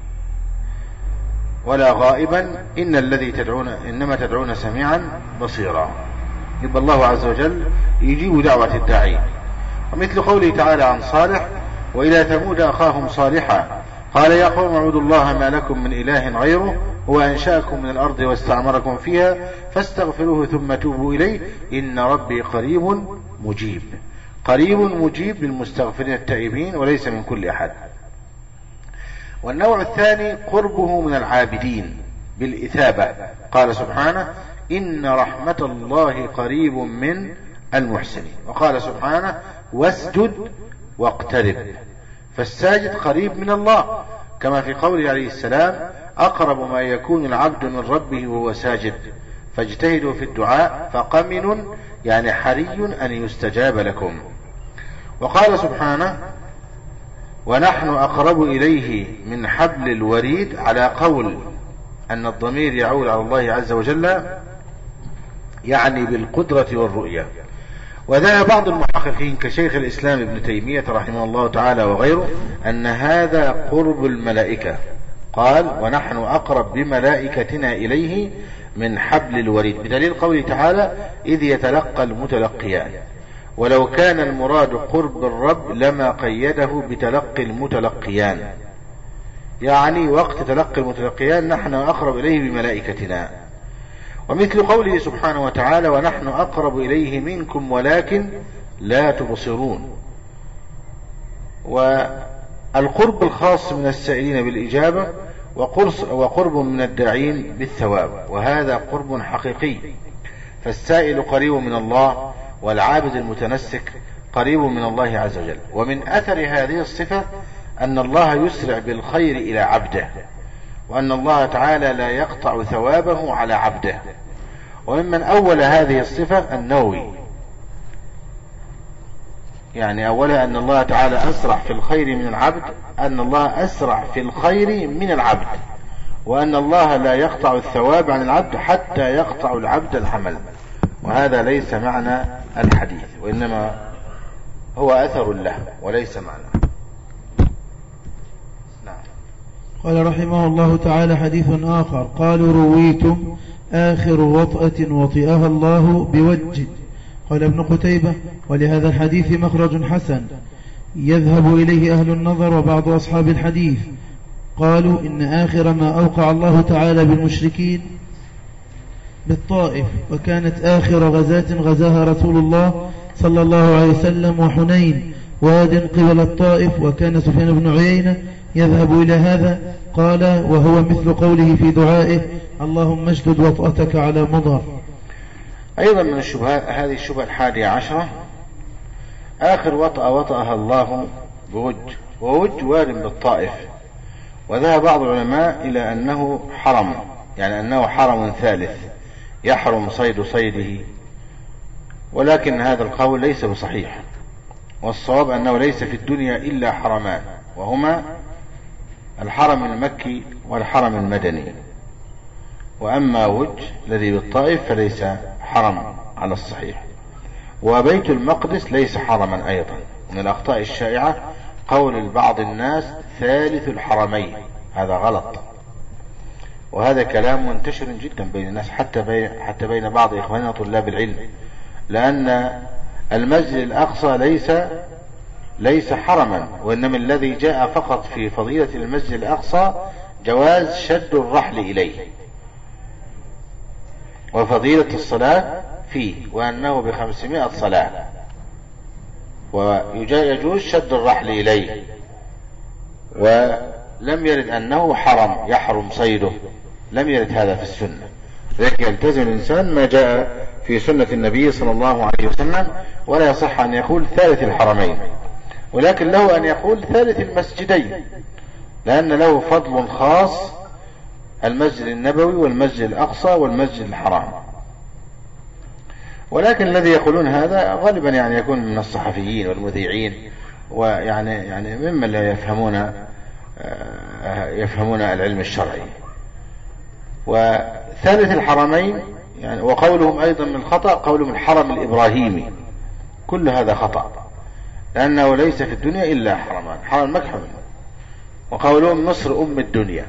ولا غائبا، إن الذي تدعون إنما تدعون سميعا بصيرا. يبقى الله عز وجل يجيب دعوة الداعي. ومثل قوله تعالى عن صالح: وإلى ثمود أخاهم صالحا قال يا قوم اعبدوا الله ما لكم من إله غيره هو أنشأكم من الأرض واستعمركم فيها فاستغفروه ثم توبوا إليه إن ربي قريب مجيب. قريب مجيب للمستغفرين التائبين وليس من كل أحد. والنوع الثاني قربه من العابدين بالإثابة، قال سبحانه إن رحمة الله قريب من المحسنين، وقال سبحانه واسجد واقترب، فالساجد قريب من الله، كما في قوله عليه السلام أقرب ما يكون العبد من ربه وهو ساجد فاجتهدوا في الدعاء فقمن يعني حري أن يستجاب لكم. وقال سبحانه ونحن أقرب إليه من حبل الوريد، على قول أن الضمير يعود على الله عز وجل يعني بالقدرة والرؤية. وذهب بعض المحققين كشيخ الإسلام ابن تيمية رحمه الله تعالى وغيره أن هذا قرب الملائكة، قال ونحن أقرب بملائكتنا إليه من حبل الوريد، بدليل قوله تعالى إذ يتلقى المتلقيان. ولو كان المراد قرب الرب لما قيده بتلقي المتلقيان، يعني وقت تلقي المتلقيان نحن أقرب إليه بملائكتنا. ومثل قوله سبحانه وتعالى ونحن أقرب إليه منكم ولكن لا تبصرون. والقرب الخاص من السائلين بالإجابة وقرب من الداعين بالثواب، وهذا قرب حقيقي، فالسائل قريب من الله والعابد المتنسك قريب من الله عز وجل. ومن أثر هذه الصفة أن الله يسرع بالخير إلى عبده، وأن الله تعالى لا يقطع ثوابه على عبده. وممن أول هذه الصفة النووي، يعني أولها أن الله تعالى أسرع في الخير من العبد، أن الله أسرع في الخير من العبد، وأن الله لا يقطع الثواب عن العبد حتى يقطع العبد العمل. وهذا ليس معنى الحديث، وإنما هو أثر له وليس معنى. نعم. قال رحمه الله تعالى حديث آخر قالوا رويتم آخر وطأة وطئها الله بوجه. قال ابن قتيبة ولهذا الحديث مخرج حسن يذهب إليه أهل النظر وبعض أصحاب الحديث. قالوا إن آخر ما أوقع الله تعالى بالمشركين بالطائف، وكانت آخر غزاة غزاها رسول الله صلى الله عليه وسلم وحنين واد قبل الطائف، وكان سفيان بن عيينة يذهب إلى هذا. قال وهو مثل قوله في دعائه اللهم اشدد وطأتك على مضر. أيضا من الشبهات هذه الشبهة الحادية عشرة آخر وطأة وطأها الله بوج، ووج واد بالطائف، وذهب بعض العلماء إلى أنه حرم، يعني أنه حرم ثالث يحرم صيد صيده، ولكن هذا القول ليس بصحيح، والصواب أنه ليس في الدنيا إلا حرمان، وهما الحرم المكي والحرم المدني. وأما وج الذي بالطائف فليس حرم على الصحيح. وبيت المقدس ليس حرما أيضا. من الأخطاء الشائعة قول بعض الناس ثالث الحرمين، هذا غلط، وهذا كلام منتشر جدا بين الناس حتى بين, حتى بين بعض إخواننا طلاب العلم، لأن المسجد الأقصى ليس ليس حرما، وإنما الذي جاء فقط في فضيلة المسجد الأقصى جواز شد الرحل إليه وفضيلة الصلاة فيه، وأنه بخمسمائة صلاة، ويجوز شد الرحل إليه، ولم يرد أنه حرم يحرم صيده، لم يرد هذا في السنة. لذلك يلتزم الإنسان ما جاء في سنة النبي صلى الله عليه وسلم، ولا يصح أن يقول ثالث الحرمين، ولكن له أن يقول ثالث المسجدين، لأن له فضل خاص المسجد النبوي والمسجد الأقصى والمسجد الحرام. ولكن الذي يقولون هذا غالبا يعني يكون من الصحفيين والمذيعين، ويعني يعني ممن لا يفهمون يفهمون العلم الشرعي. وثالث الحرمين يعني، وقولهم أيضا من الخطأ قولهم الحرم الإبراهيمي، كل هذا خطأ، لأنه ليس في الدنيا إلا حرمان، حرم مكة، وقولهم مصر أم الدنيا.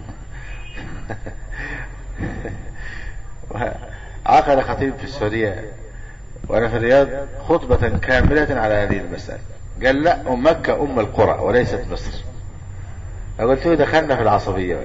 عقد خطيب في السعودية وأنا في الرياض خطبة كاملة على هذه المسألة، قال لا مكة أم القرى وليست مصر. قلت له دخلنا في العصبية.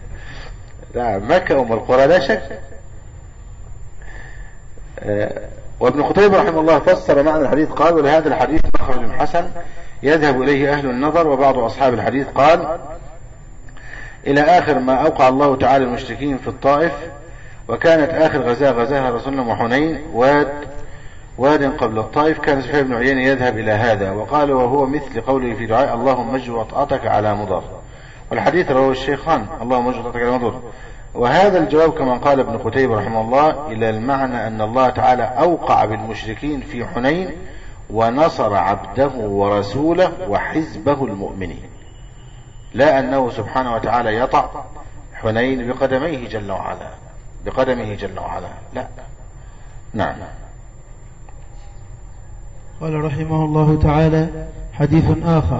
لا، مكة أم القرى لا شك، وابن قتيبة رحمه الله فسر معنى الحديث قال: ولهذا الحديث مخرج حسن يذهب إليه أهل النظر. وبعض أصحاب الحديث قال إلى آخر ما أوقع الله تعالى المشركين في الطائف، وكانت آخر غزاة غزاها رسولنا وحنين واد واد قبل الطائف. كان سفيان بن عيينة يذهب إلى هذا، وقال وهو مثل قوله في دعاء: اللهم اجر وطأتك على مضر. والحديث رواه الشيخان: اللهم اجر وطأتك على مضر. وهذا الجواب كما قال ابن قتيبة رحمه الله إلى المعنى أن الله تعالى أوقع بالمشركين في حنين ونصر عبده ورسوله وحزبه المؤمنين، لا أنه سبحانه وتعالى يطأ حنين بقدميه جل وعلا بقدمه جل وعلا لا. نعم. قال رحمه الله تعالى: حديث آخر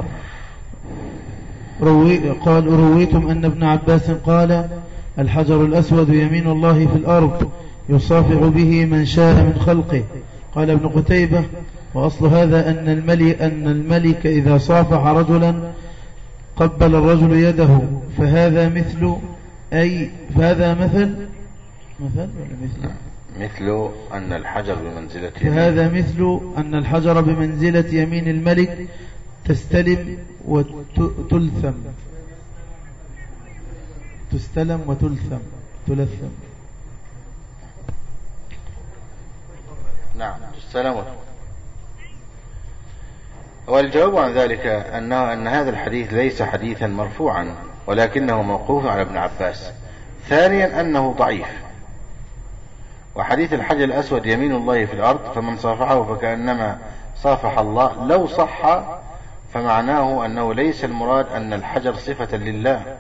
روي قال: رويتم أن ابن عباس قال: الحجر الأسود يمين الله في الأرض يصافح به من شاء من خلقه. قال ابن قتيبة: وأصل هذا أن الملك, أن الملك إذا صافح رجلا قبل الرجل يده، فهذا مثل أي فهذا مثل مثل مثل مثل أن الحجر بمنزلة فهذا مثل أن الحجر بمنزلة يمين الملك تستلم وتلثم تستلم وتلثم تلثم نعم تستلم. والجواب عن ذلك أنه أن هذا الحديث ليس حديثا مرفوعا، ولكنه موقوف على ابن عباس. ثانيا أنه ضعيف. وحديث الحجر الأسود يمين الله في الأرض فمن صافحه فكأنما صافح الله لو صح فمعناه أنه ليس المراد أن الحجر صفة لله،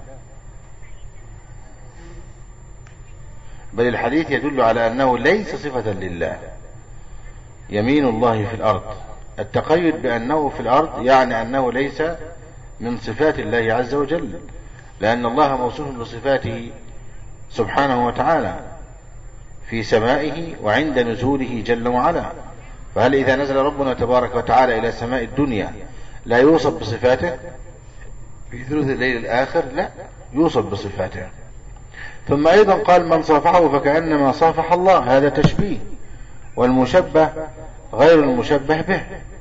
بل الحديث يدل على أنه ليس صفة لله. يمين الله في الأرض، التقيد بأنه في الأرض يعني أنه ليس من صفات الله عز وجل، لأن الله موصوف بصفاته سبحانه وتعالى في سمائه وعند نزوله جل وعلا. فهل إذا نزل ربنا تبارك وتعالى إلى سماء الدنيا لا يوصف بصفاته في ثلث الليل الآخر؟ لا، يوصف بصفاته. ثم أيضا قال: من صافحه فكأنما صافح الله، هذا تشبيه، والمشبه غير المشبه به.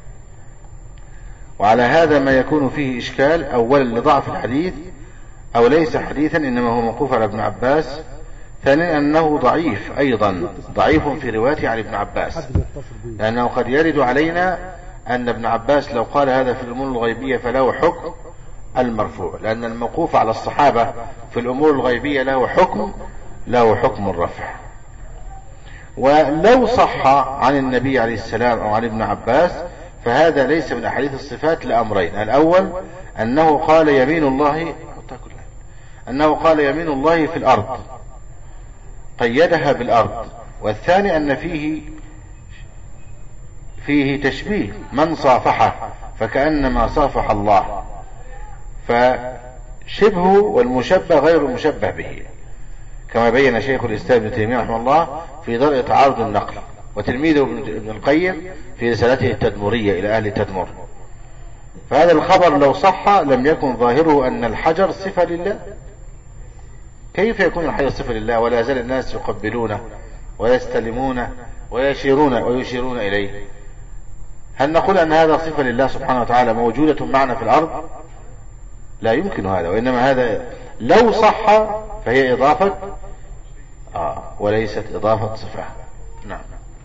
وعلى هذا ما يكون فيه إشكال: أولا لضعف الحديث أو ليس حديثا إنما هو موقوف على ابن عباس. ثانيا أنه ضعيف أيضا، ضعيف في روايته عن ابن عباس، لأنه قد يرد علينا أن ابن عباس لو قال هذا في الأمور الغيبية فله حكم المرفوع، لأن الموقوف على الصحابة في الأمور الغيبية له حكم له حكم الرفع. ولو صح عن النبي عليه السلام أو عن ابن عباس فهذا ليس من أحاديث الصفات لأمرين: الأول أنه قال يمين الله أنه قال يمين الله في الأرض، قيدها بالأرض. والثاني أن فيه فيه تشبيه: من صافحه فكأنما صافح الله، فشبهه والمشبه غير المشبه به، كما بين شيخ الإسلام ابن تيمية رحمه الله في درء تعارض النقل، وتلميذه ابن القيم في رسالته التدمرية إلى أهل تدمر. فهذا الخبر لو صح لم يكن ظاهره أن الحجر صفة لله. كيف يكون الحجر صفة لله ولا يزال الناس يقبلونه ويستلمونه ويشيرون ويشيرون إليه؟ هل نقول أن هذا صفة لله سبحانه وتعالى موجودة معنا في الأرض؟ لا يمكن هذا، وإنما هذا لو صح فهي إضافة آه وليست إضافة صفة. نعم.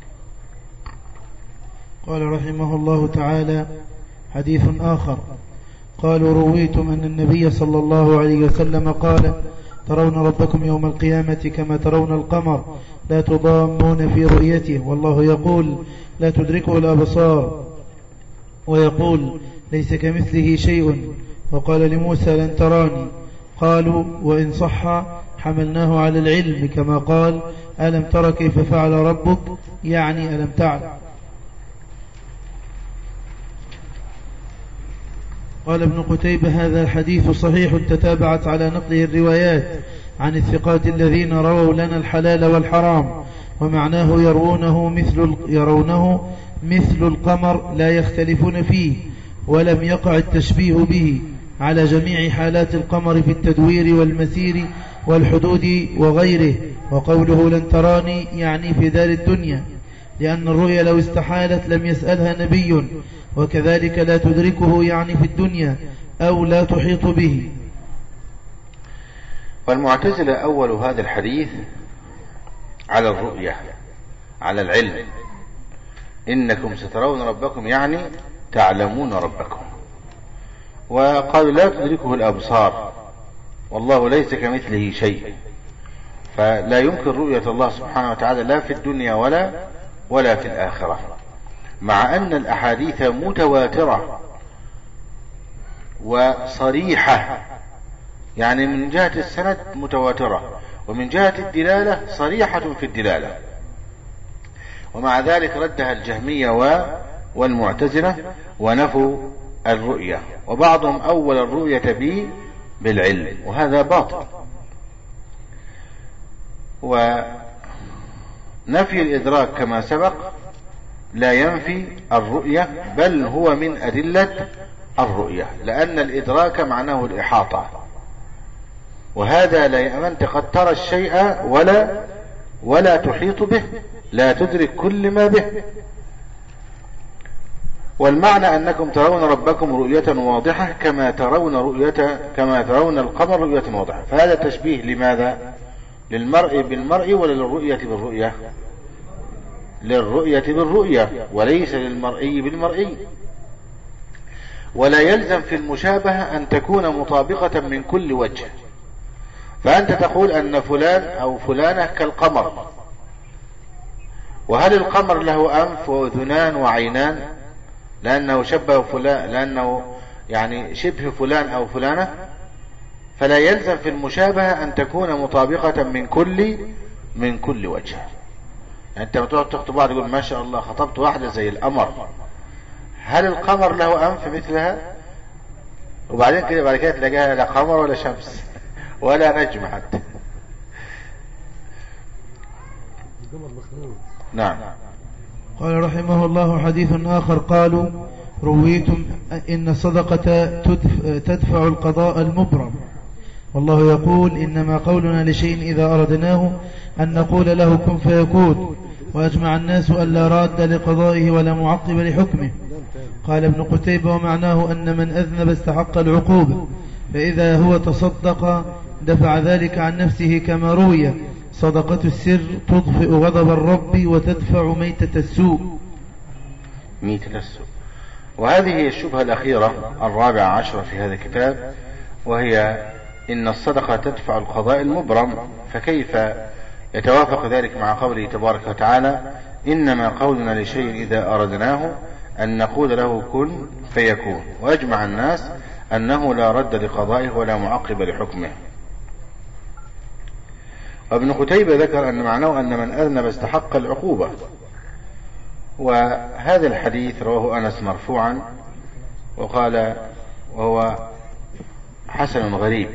قال رحمه الله تعالى: حديث آخر قالوا: رويتم أن النبي صلى الله عليه وسلم قال: ترون ربكم يوم القيامة كما ترون القمر لا تضامون في رؤيته، والله يقول لا تدركه الأبصار ويقول ليس كمثله شيء. وقال لموسى: لن تراني. قالوا: وإن صح حملناه على العلم، كما قال: ألم تر كيف فعل ربك، يعني ألم تعلم. قال ابن قتيبة: هذا الحديث صحيح تتابعت على نقله الروايات عن الثقات الذين رووا لنا الحلال والحرام، ومعناه يرونه مثل يرونه مثل القمر لا يختلفون فيه، ولم يقع التشبيه به على جميع حالات القمر في التدوير والمسير والحدود وغيره. وقوله لن تراني يعني في دار الدنيا، لأن الرؤيا لو استحالت لم يسألها نبي، وكذلك لا تدركه يعني في الدنيا أو لا تحيط به. والمعتزلة أول هذا الحديث على الرؤية، على العلم، إنكم سترون ربكم يعني تعلمون ربكم، وقالوا لا تدركه الأبصار والله ليس كمثله شيء، فلا يمكن رؤية الله سبحانه وتعالى لا في الدنيا ولا ولا في الآخرة، مع أن الأحاديث متواترة وصريحة، يعني من جهة السند متواترة ومن جهة الدلالة صريحة في الدلالة، ومع ذلك ردها الجهمية والمعتزلة ونفوا الرؤية، وبعضهم أول الرؤية به بالعلم، وهذا باطل. ونفي الإدراك كما سبق لا ينفي الرؤية، بل هو من أدلة الرؤية، لأن الإدراك معناه الإحاطة، وهذا لا أنت قد ترى الشيء ولا ولا تحيط به، لا تدرك كل ما به. والمعنى أنكم ترون ربكم رؤية واضحة كما ترون رؤية كما ترون القمر رؤية واضحة، فهذا تشبيه لماذا؟ للمرء بالمرء ولا للرؤية بالرؤية؟ للرؤية بالرؤية، وليس للمرئي بالمرئي. ولا يلزم في المشابهة أن تكون مطابقة من كل وجه، فأنت تقول أن فلان أو فلانة كالقمر، وهل القمر له أنف وأذنان وعينان لأنه شبه فلان، لأنه يعني شبه فلان أو فلانة؟ فلا يلزم في المشابهة أن تكون مطابقة من كل من كل وجه. يعني أنت بتقعد تخطب بعض يقول ما شاء الله خطبت واحدة زي القمر، هل القمر له أنف مثلها؟ وبعدين كده بعد كده تلاقيها لا قمر ولا شمس ولا نجم حتى. نعم. قال رحمه الله: حديث آخر قالوا: رويتم إن الصدقة تدفع القضاء المبرم، والله يقول: إنما قولنا لشيء إذا أردناه أن نقول له كن فيكون، وأجمع الناس أن لا راد لقضائه ولا معقب لحكمه. قال ابن قتيبة: ومعناه أن من أذنب استحق العقوبة، فإذا هو تصدق دفع ذلك عن نفسه، كما روي: صدقة السر تطفئ غضب الرب وتدفع ميتة السوء. ميتة السوء. وهذه هي الشبهة الأخيرة الرابعة عشرة في هذا الكتاب، وهي إن الصدقة تدفع القضاء المبرم، فكيف يتوافق ذلك مع قوله تبارك وتعالى: إنما قولنا لشيء إذا أردناه أن نقول له كن فيكون، وأجمع الناس أنه لا رد لقضائه ولا معقب لحكمه. وابن قتيبة ذكر أن معناه أن من أذنب استحق العقوبة، وهذا الحديث رواه أنس مرفوعا، وقال وهو حسن غريب.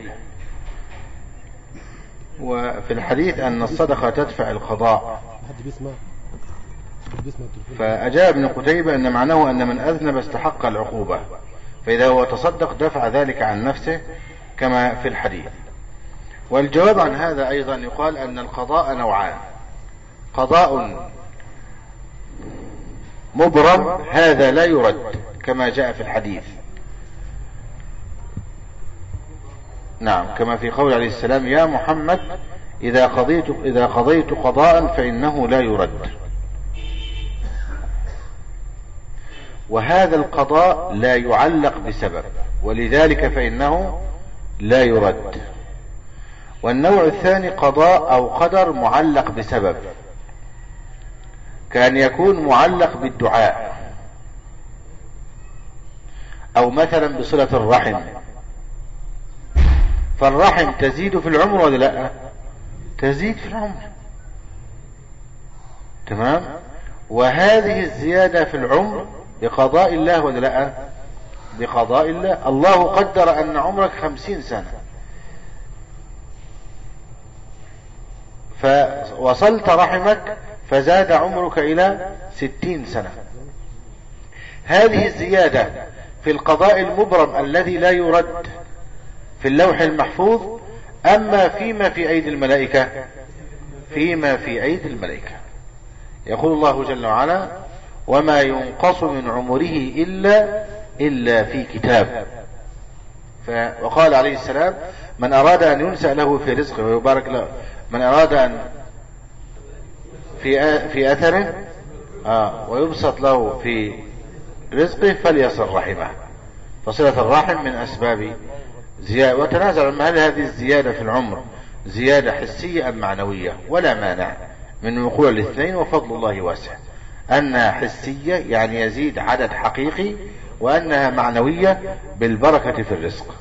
وفي الحديث أن الصدقة تدفع القضاء، فأجاب ابن قتيبة أن معناه أن من أذنب استحق العقوبة، فإذا هو تصدق دفع ذلك عن نفسه كما في الحديث. والجواب عن هذا أيضا يقال أن القضاء نوعان: قضاء مبرم هذا لا يرد كما جاء في الحديث، نعم، كما في قول عليه السلام: يا محمد إذا قضيت, إذا قضيت قضاء فإنه لا يرد. وهذا القضاء لا يعلق بسبب، ولذلك فإنه لا يرد. والنوع الثاني قضاء أو قدر معلق بسبب، كان يكون معلق بالدعاء، أو مثلا بصلة الرحم، فالرحم تزيد في العمر ولا لا؟ تزيد في العمر، تمام. وهذه الزيادة في العمر بقضاء الله ولا لا؟ بقضاء الله. الله قدر أن عمرك خمسين سنة، فوصلت رحمك فزاد عمرك إلى ستين سنة. هذه الزيادة في القضاء المبرم الذي لا يرد في اللوح المحفوظ. أما فيما في أيدي الملائكة، فيما في أيدي الملائكة يقول الله جل وعلا وما ينقص من عمره إلا إلا في كتاب. وقال عليه السلام من أراد أن ينسأ له في رزقه ويبارك له، من أراد أن في في أثره آه ويبسط له في رزقه فليصل رحمه. فصلة الرحم من أسباب زيادة. وتنازع هل هذه الزيادة في العمر زيادة حسية أم معنوية؟ ولا مانع من وقوع الاثنين، وفضل الله واسع. أنها حسية يعني يزيد عدد حقيقي، وأنها معنوية بالبركة في الرزق.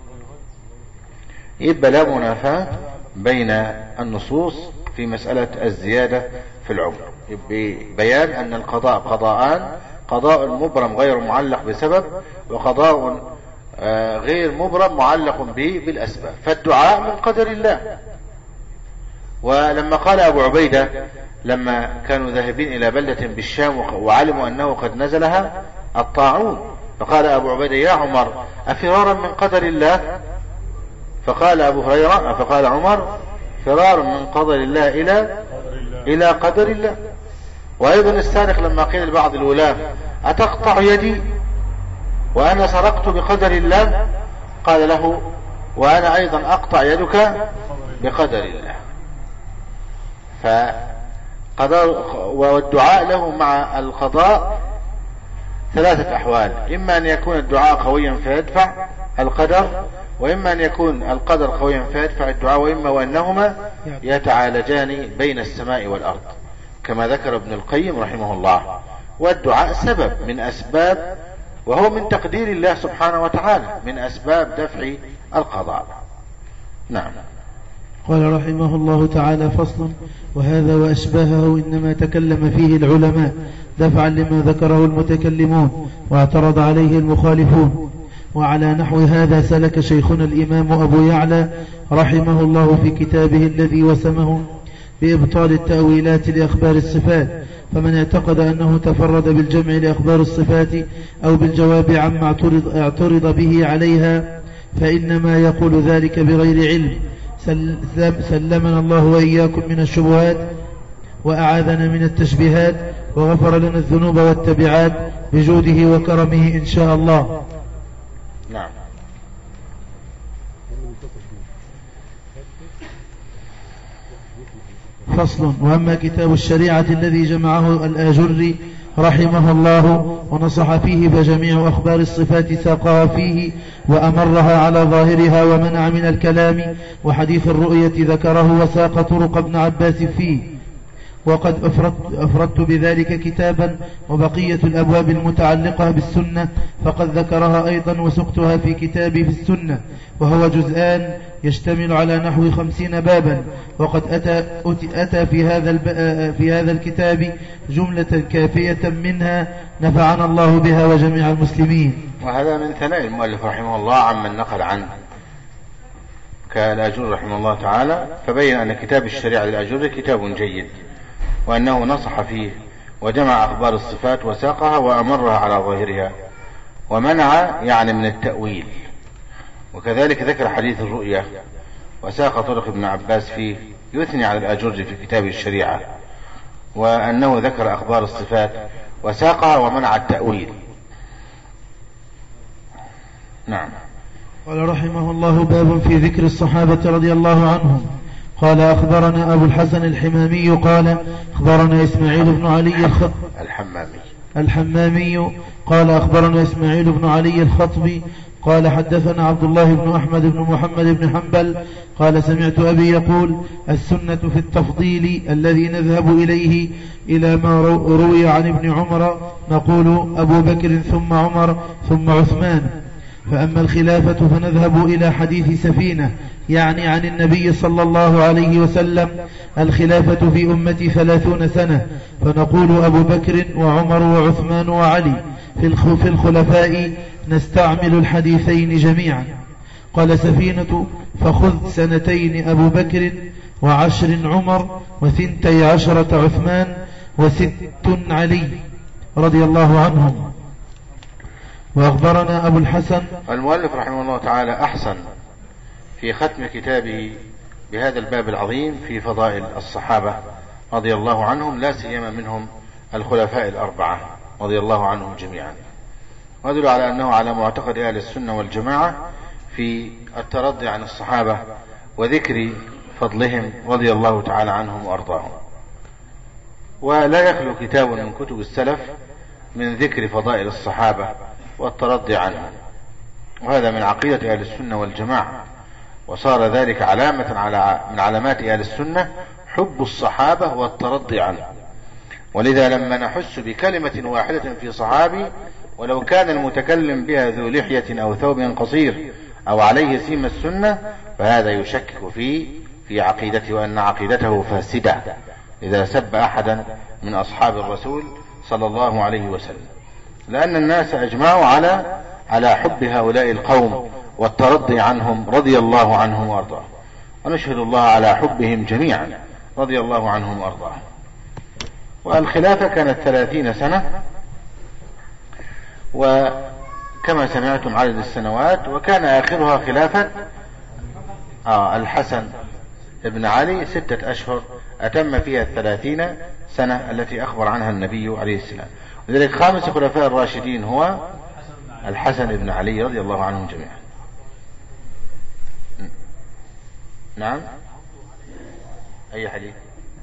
يبقى لا منافاة بين النصوص في مسألة الزيادة في العمر. بيان أن القضاء قضاءان: قضاء مبرم غير معلق بسبب، وقضاء غير مبرم معلق به بالأسباب. فالدعاء من قدر الله. ولما قال أبو عبيدة لما كانوا ذاهبين إلى بلدة بالشام وعلموا أنه قد نزلها الطاعون، فقال أبو عبيدة يا عمر أفرارا من قدر الله؟ فقال أبو هريرة فقال عمر فرار من قدر الله إلى إلى قدر الله. وأيضا السارق لما قيل لبعض الولاة أتقطع يدي وأنا سرقت بقدر الله؟ قال له وأنا أيضا أقطع يدك بقدر الله. فقضاء والدعاء له مع القضاء ثلاثة أحوال: إما أن يكون الدعاء قويا فيدفع القدر، وإما أن يكون القدر قويا فيدفع الدعاء، وإما وأنهما يتعالجان بين السماء والأرض كما ذكر ابن القيم رحمه الله. والدعاء سبب من أسباب، وهو من تقدير الله سبحانه وتعالى، من أسباب دفع القضاء. نعم. قال رحمه الله تعالى: فصل: وهذا وأشباهه إنما تكلم فيه العلماء دفعا لما ذكره المتكلمون واعترض عليه المخالفون. وعلى نحو هذا سلك شيخنا الإمام أبو يعلى رحمه الله في كتابه الذي وسمه بإبطال التأويلات لأخبار الصفات. فمن اعتقد أنه تفرد بالجمع لأخبار الصفات أو بالجواب عما اعترض, اعترض به عليها فإنما يقول ذلك بغير علم. سلمنا الله وإياكم من الشبهات وأعاذنا من التشبيهات وغفر لنا الذنوب والتبعات بجوده وكرمه إن شاء الله. نعم. فصل: وأما كتاب الشريعة الذي جمعه الآجري رحمه الله ونصح فيه فجميع أخبار الصفات ساقها فيه وأمرها على ظاهرها ومنع من الكلام، وحديث الرؤية ذكره وساق طرق ابن عباس فيه. وقد أفردت, أفردت بذلك كتابا وبقية الأبواب المتعلقة بالسنة فقد ذكرها أيضا وسقتها في كتابي في السنة، وهو جزءان يشتمل على نحو خمسين بابا. وقد أتى, أتى في, هذا في هذا الكتاب جملة كافية منها نفعنا الله بها وجميع المسلمين. وهذا من ثناء المؤلف رحمه الله عمن نقل عنه كالآجر رحمه الله تعالى، فبين أن كتاب الشريعة للآجر كتاب جيد، وأنه نصح فيه وجمع أخبار الصفات وساقها وأمرها على ظاهرها ومنع يعني من التأويل. وكذلك ذكر حديث الرؤية وساق طرق ابن عباس فيه، يثني على الآجر في كتاب الشريعة، وأنه ذكر أخبار الصفات وساقها ومنع التأويل. نعم. قال رحمه الله: باب في ذكر الصحابة رضي الله عنهم. قال أخبرنا أبو الحسن الحمامي قال أخبرنا إسماعيل بن علي الخ... الحمامي الحمامي قال أخبرنا إسماعيل بن علي الخطبي قال حدثنا عبد الله بن أحمد بن محمد بن حنبل قال سمعت أبي يقول: السنة في التفضيل الذي نذهب إليه إلى ما روي عن ابن عمر نقول أبو بكر ثم عمر ثم عثمان. فأما الخلافة فنذهب إلى حديث سفينة يعني عن النبي صلى الله عليه وسلم: الخلافة في أمتي ثلاثون سنة، فنقول أبو بكر وعمر وعثمان وعلي. في الخلفاء نستعمل الحديثين جميعا. قال سفينة: فخذ سنتين أبو بكر وعشر عمر وثنتي عشرة عثمان وست علي رضي الله عنهم. وأخبرنا أبو الحسن. المؤلف رحمه الله تعالى أحسن في ختم كتابه بهذا الباب العظيم في فضائل الصحابة رضي الله عنهم، لا سيما منهم الخلفاء الأربعة رضي الله عنهم جميعا. ويدل على أنه على معتقد أهل السنة والجماعة في الترضي عن الصحابة وذكر فضلهم رضي الله تعالى عنهم وأرضاهم. ولا يخلو كتاب من كتب السلف من ذكر فضائل الصحابة والترضي عنهم، وهذا من عقيدة أهل السنة والجماعة، وصار ذلك علامة على من علامات أهل السنة حب الصحابة والترضي عنهم. ولذا لما نحس بكلمة واحدة في صحابي ولو كان المتكلم بها ذو لحية أو ثوب قصير أو عليه سيم السنة فهذا يشكك في في عقيدته وأن عقيدته فاسدة إذا سب أحدا من أصحاب الرسول صلى الله عليه وسلم، لأن الناس أجمعوا على على حب هؤلاء القوم والترضي عنهم رضي الله عنهم وأرضاهم، ونشهد الله على حبهم جميعا رضي الله عنهم وأرضاهم. والخلافة كانت ثلاثين سنة، وكما سمعتم عدد السنوات، وكان آخرها خلافة آه الحسن ابن علي ستة أشهر أتم فيها الثلاثين سنة التي أخبر عنها النبي عليه السلام. لذلك خامس خلفاء الراشدين هو الحسن ابن علي رضي الله عنهم جميعا. نعم، أي حديث؟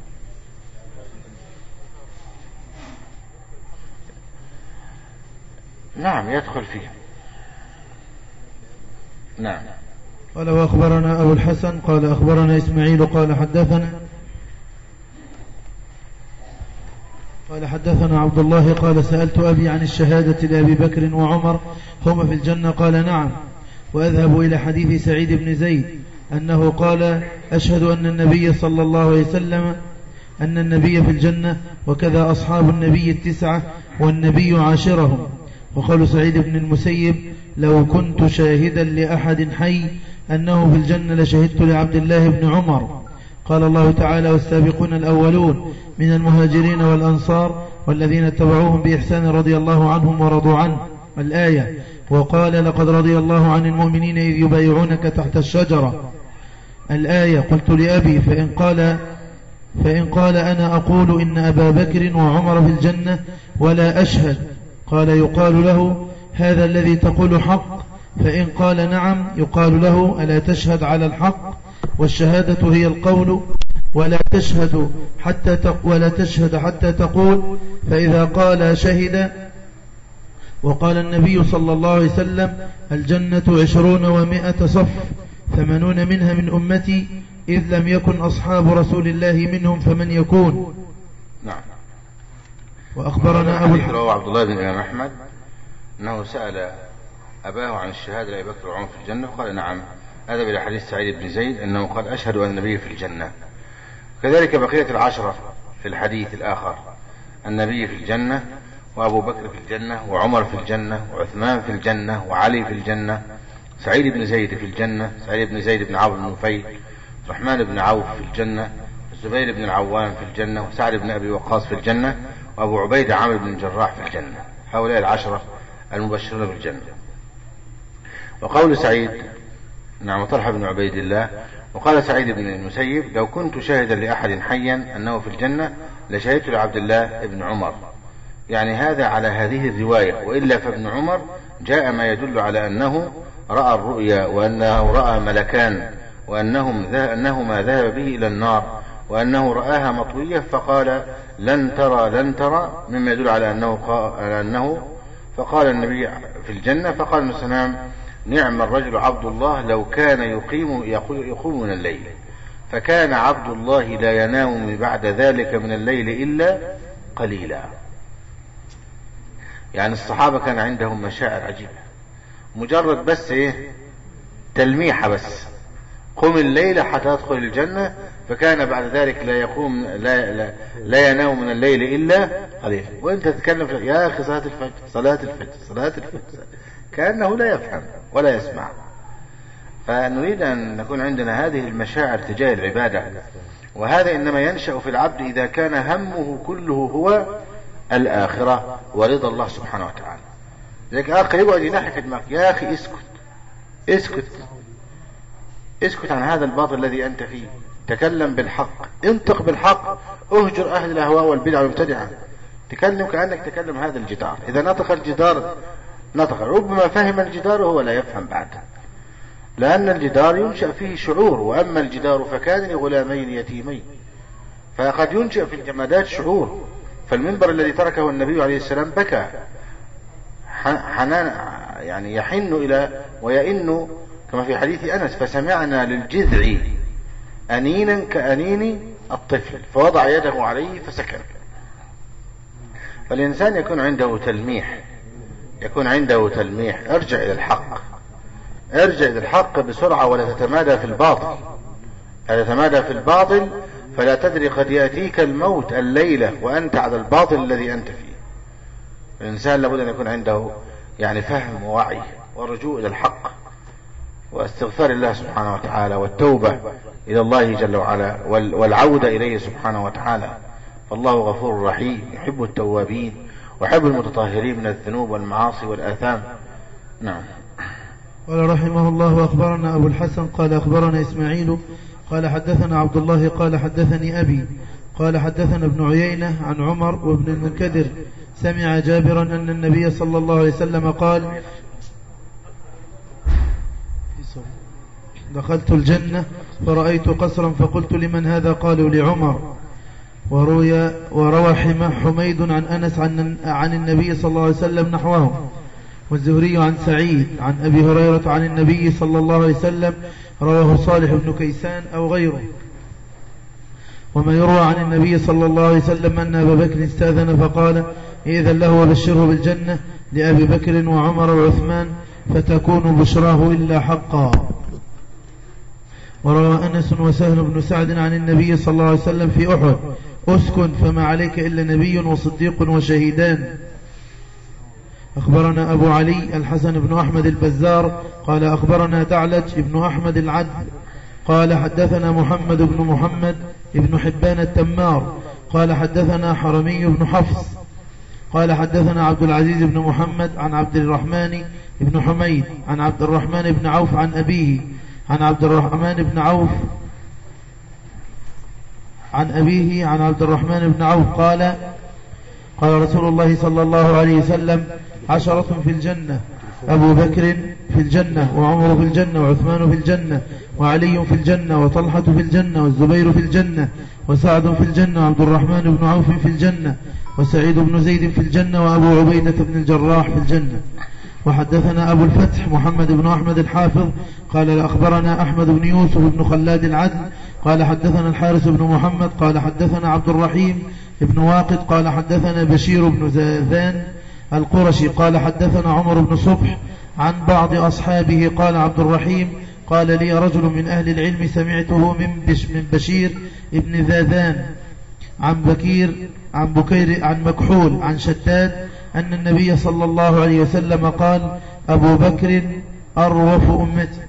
نعم يدخل فيه. نعم. قال وأخبرنا أبو الحسن قال أخبرنا إسماعيل قال حدثنا قال حدثنا عبد الله قال سألت أبي عن الشهادة لأبي بكر وعمر هما في الجنة قال نعم، وأذهب إلى حديث سعيد بن زيد أنه قال أشهد أن النبي صلى الله عليه وسلم أن النبي في الجنة وكذا أصحاب النبي التسعة والنبي عاشرهم. وقال سعيد بن المسيب لو كنت شاهدا لأحد حي أنه في الجنة لشهدت لعبد الله بن عمر. قال الله تعالى والسابقون الأولون من المهاجرين والأنصار والذين اتبعوهم بإحسان رضي الله عنهم ورضوا عنه الآية. وقال لقد رضي الله عن المؤمنين إذ يبايعونك تحت الشجرة الآية. قلت لأبي فإن قال فإن قال أنا أقول إن أبا بكر وعمر في الجنة ولا أشهد، قال يقال له هذا الذي تقول حق؟ فإن قال نعم يقال له ألا تشهد على الحق؟ والشهادة هي القول ولا تشهد حتى ولا تشهد حتى تقول. فإذا قال شهد. وقال النبي صلى الله عليه وسلم الجنة عشرون ومائة صف ثمانون منها من أمتي إذ لم يكن أصحاب رسول الله منهم فمن يكون. نعم. وأخبرنا أبو الحسن عبد الله بن الإمام أحمد أنه سأل أباه عن الشهادة لأبي بكر وعمر في الجنة قال نعم. هذا إلى حديث سعيد بن زيد أنه قال أشهد أن النبي في الجنة. كذلك بقية العشرة في الحديث الآخر النبي في الجنة وأبو بكر في الجنة وعمر في الجنة وعثمان في الجنة وعلي في الجنة، سعيد بن زيد في الجنة، سعيد بن زيد بن عوف بن نفيل، الرحمن بن عوف في الجنة، الزبير بن العوام في الجنة، وسعد بن أبي وقاص في الجنة، وأبو عبيدة عامر بن الجراح في الجنة. هؤلاء العشرة المبشرون بالجنة. وقول سعيد نعم طلحة بن عبيد الله. وقال سعيد بن المسيب لو كنت شاهدا لأحد حيا أنه في الجنة لشهدت لعبد الله بن عمر، يعني هذا على هذه الرواية، وإلا فابن عمر جاء ما يدل على أنه رأى الرؤيا وأنه رأى ملكان وأنهم أنهما ذهب به إلى النار وأنه رآها مطوية فقال لن ترى لن ترى، مما يدل على أنه, قال أنه فقال النبي في الجنة فقال النبي نعم الرجل عبد الله لو كان يقيم يقوم من الليل، فكان عبد الله لا ينام بعد ذلك من الليل إلا قليلا. يعني الصحابة كان عندهم مشاعر عجيبة، مجرد بس ايه تلميحة بس قم الليل حتى تدخل الجنة، فكان بعد ذلك لا يقوم لا, لا, لا ينام من الليل إلا قليلا. وانت تتكلم في يا أخي صلاة الفجر صلاة الفجر صلاة الفجر كأنه لا يفهم ولا يسمع. فنريد أن نكون عندنا هذه المشاعر تجاه العبادة، وهذا إنما ينشأ في العبد إذا كان همه كله هو الآخرة ورضا الله سبحانه وتعالى. لذلك آخر يقعد ينحك دماغك يا أخي اسكت اسكت اسكت عن هذا الباطل الذي أنت فيه، تكلم بالحق، انطق بالحق، اهجر اهل الاهواء والبدع والمبتدعه. تكلم كأنك تكلم هذا الجدار. اذا نطق الجدار نطق، ربما فهم الجدار وهو لا يفهم بعد، لان الجدار ينشأ فيه شعور، واما الجدار فكان لغلامين يتيمين، فقد ينشأ في الجمادات شعور. فالمنبر الذي تركه النبي عليه السلام بكى حنان، يعني يحن الى ويئن كما في حديث انس: فسمعنا للجذع انينا كانين الطفل فوضع يده عليه فسكن. فالانسان يكون عنده تلميح، يكون عنده تلميح. ارجع الى الحق، ارجع الى الحق بسرعة، ولا تتمادى في الباطل، لا تتمادى في الباطل، فلا تدري قد يأتيك الموت الليلة وأنت على الباطل الذي أنت فيه. الإنسان لابد أن يكون عنده يعني فهم ووعي والرجوع إلى الحق واستغفار الله سبحانه وتعالى والتوبة إلى الله جل وعلا والعودة إليه سبحانه وتعالى. فالله غفور رحيم يحب التوابين ويحب المتطهرين من الذنوب والمعاصي والآثام. نعم. قال رحمه الله: أخبرنا أبو الحسن قال أخبرنا إسماعيل قال حدثنا عبد الله قال حدثني أبي قال حدثنا ابن عيينة عن عمر وابن المنكدر سمع جابرا أن النبي صلى الله عليه وسلم قال: دخلت الجنة فرأيت قصرا فقلت لمن هذا؟ قالوا: لعمر. وروي وروى حميد عن أنس عن, عن النبي صلى الله عليه وسلم نحوه. والزهري عن سعيد عن أبي هريرة عن النبي صلى الله عليه وسلم رواه صالح بن كيسان أو غيره. وما يروى عن النبي صلى الله عليه وسلم أن أبا بكر استاذن فقال: إذن له وبشره بالجنة لأبي بكر وعمر وعثمان فتكون بشراه إلا حقا. وروى أنس وسهل بن سعد عن النبي صلى الله عليه وسلم في أحد: أسكن فما عليك إلا نبي وصديق وشهيدان. أخبرنا أبو علي الحسن بن أحمد البزار قال أخبرنا دعلج بن أحمد العدل قال حدثنا محمد بن محمد بن حبان التمار قال حدثنا حرمي بن حفص قال حدثنا عبد العزيز بن محمد عن عبد الرحمن بن حميد عن عبد الرحمن بن عوف عن أبيه عن عبد الرحمن بن عوف عن أبيه عن عبد الرحمن بن عوف قال: قال رسول الله صلى الله عليه وسلم: عشرة في الجنة: أبو بكر في الجنة، وعمر في الجنة، وعثمان في الجنة، وعلي في الجنة، وطلحة في الجنة، والزبير في الجنة، وسعد في الجنة، وعبد الرحمن بن عوف في الجنة، وسعيد بن زيد في الجنة، وأبو عبيدة بن الجراح في الجنة. وحدثنا أبو الفتح محمد بن أحمد الحافظ قال أخبرنا أحمد بن يوسف بن خلاد العدل قال حدثنا الحارث بن محمد قال حدثنا عبد الرحيم بن واقد قال حدثنا بشير بن زاذان القرشي قال حدثنا عمر بن صبح عن بعض أصحابه قال عبد الرحيم قال لي رجل من أهل العلم سمعته من, بش من بشير بن ذاذان عن بكير عن بكير عن مكحول عن شداد أن النبي صلى الله عليه وسلم قال: أبو بكر أروف أمتي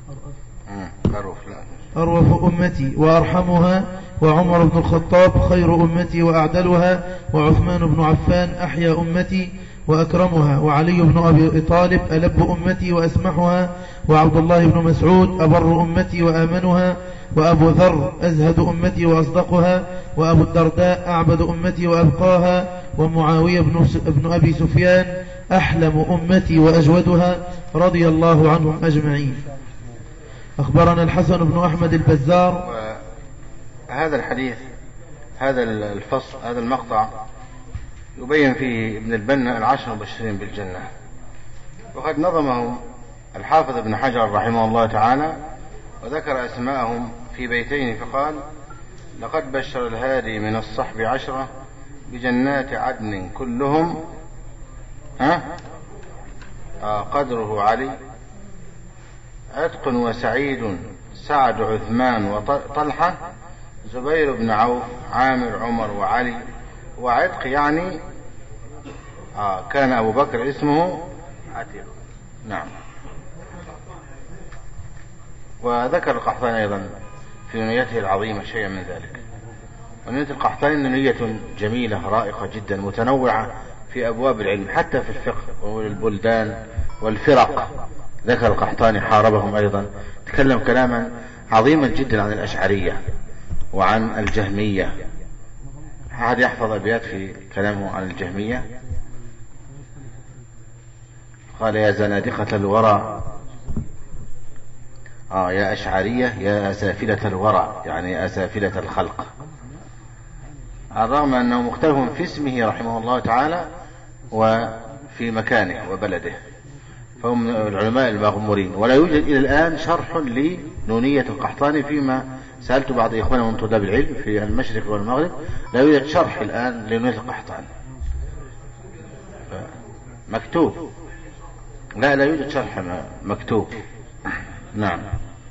أروف أمتي وأرحمها، وعمر بن الخطاب خير أمتي وأعدلها، وعثمان بن عفان أحيا أمتي وأكرمها، وعلي بن أبي طالب ألب أمتي وأسمحها، وعبد الله بن مسعود أبر أمتي وآمنها، وأبو ذر أزهد أمتي وأصدقها، وأبو الدرداء أعبد أمتي وأبقاها، ومعاوية بن, بن أبي سفيان أحلم أمتي وأجودها، رضي الله عنهم أجمعين. أخبرنا الحسن بن أحمد البزار. هذا الحديث هذا الفصل هذا المقطع يبين فيه ابن البنا العشر المبشرين بالجنة، وقد نظمهم الحافظ ابن حجر رحمه الله تعالى وذكر أسماءهم في بيتين فقال: لقد بشر الهادي من الصحب عشرة بجنات عدن كلهم ها آه قدره علي، عتق وسعيد سعد عثمان وطلحة زبير بن عوف عامر عمر وعلي. وعتق يعني آه كان أبو بكر اسمه عتيق. نعم. وذكر القحطاني أيضا في نيته العظيمة شيئا من ذلك. ونية القحطاني نية جميلة رائقة جدا متنوعة في أبواب العلم حتى في الفقه والبلدان والفرق. ذكر القحطاني حاربهم أيضا، تكلم كلاما عظيما جدا عن الأشعرية وعن الجهمية. أحد يحفظ أبيات في كلامه عن الجهمية؟ قال: يا زنادقة الورى، آه يا أشعرية يا أسافلة الورى، يعني أسافلة الخلق. على الرغم أنه مختلف في اسمه رحمه الله تعالى وفي مكانه وبلده، فهم العلماء المغمورين. ولا يوجد إلى الآن شرح لنونية القحطاني، فيما سألت بعض إخواننا من طلاب العلم في المشرق والمغرب لا يوجد شرح الآن لنونية القحطاني مكتوب. لا لا يوجد شرح مكتوب. نعم.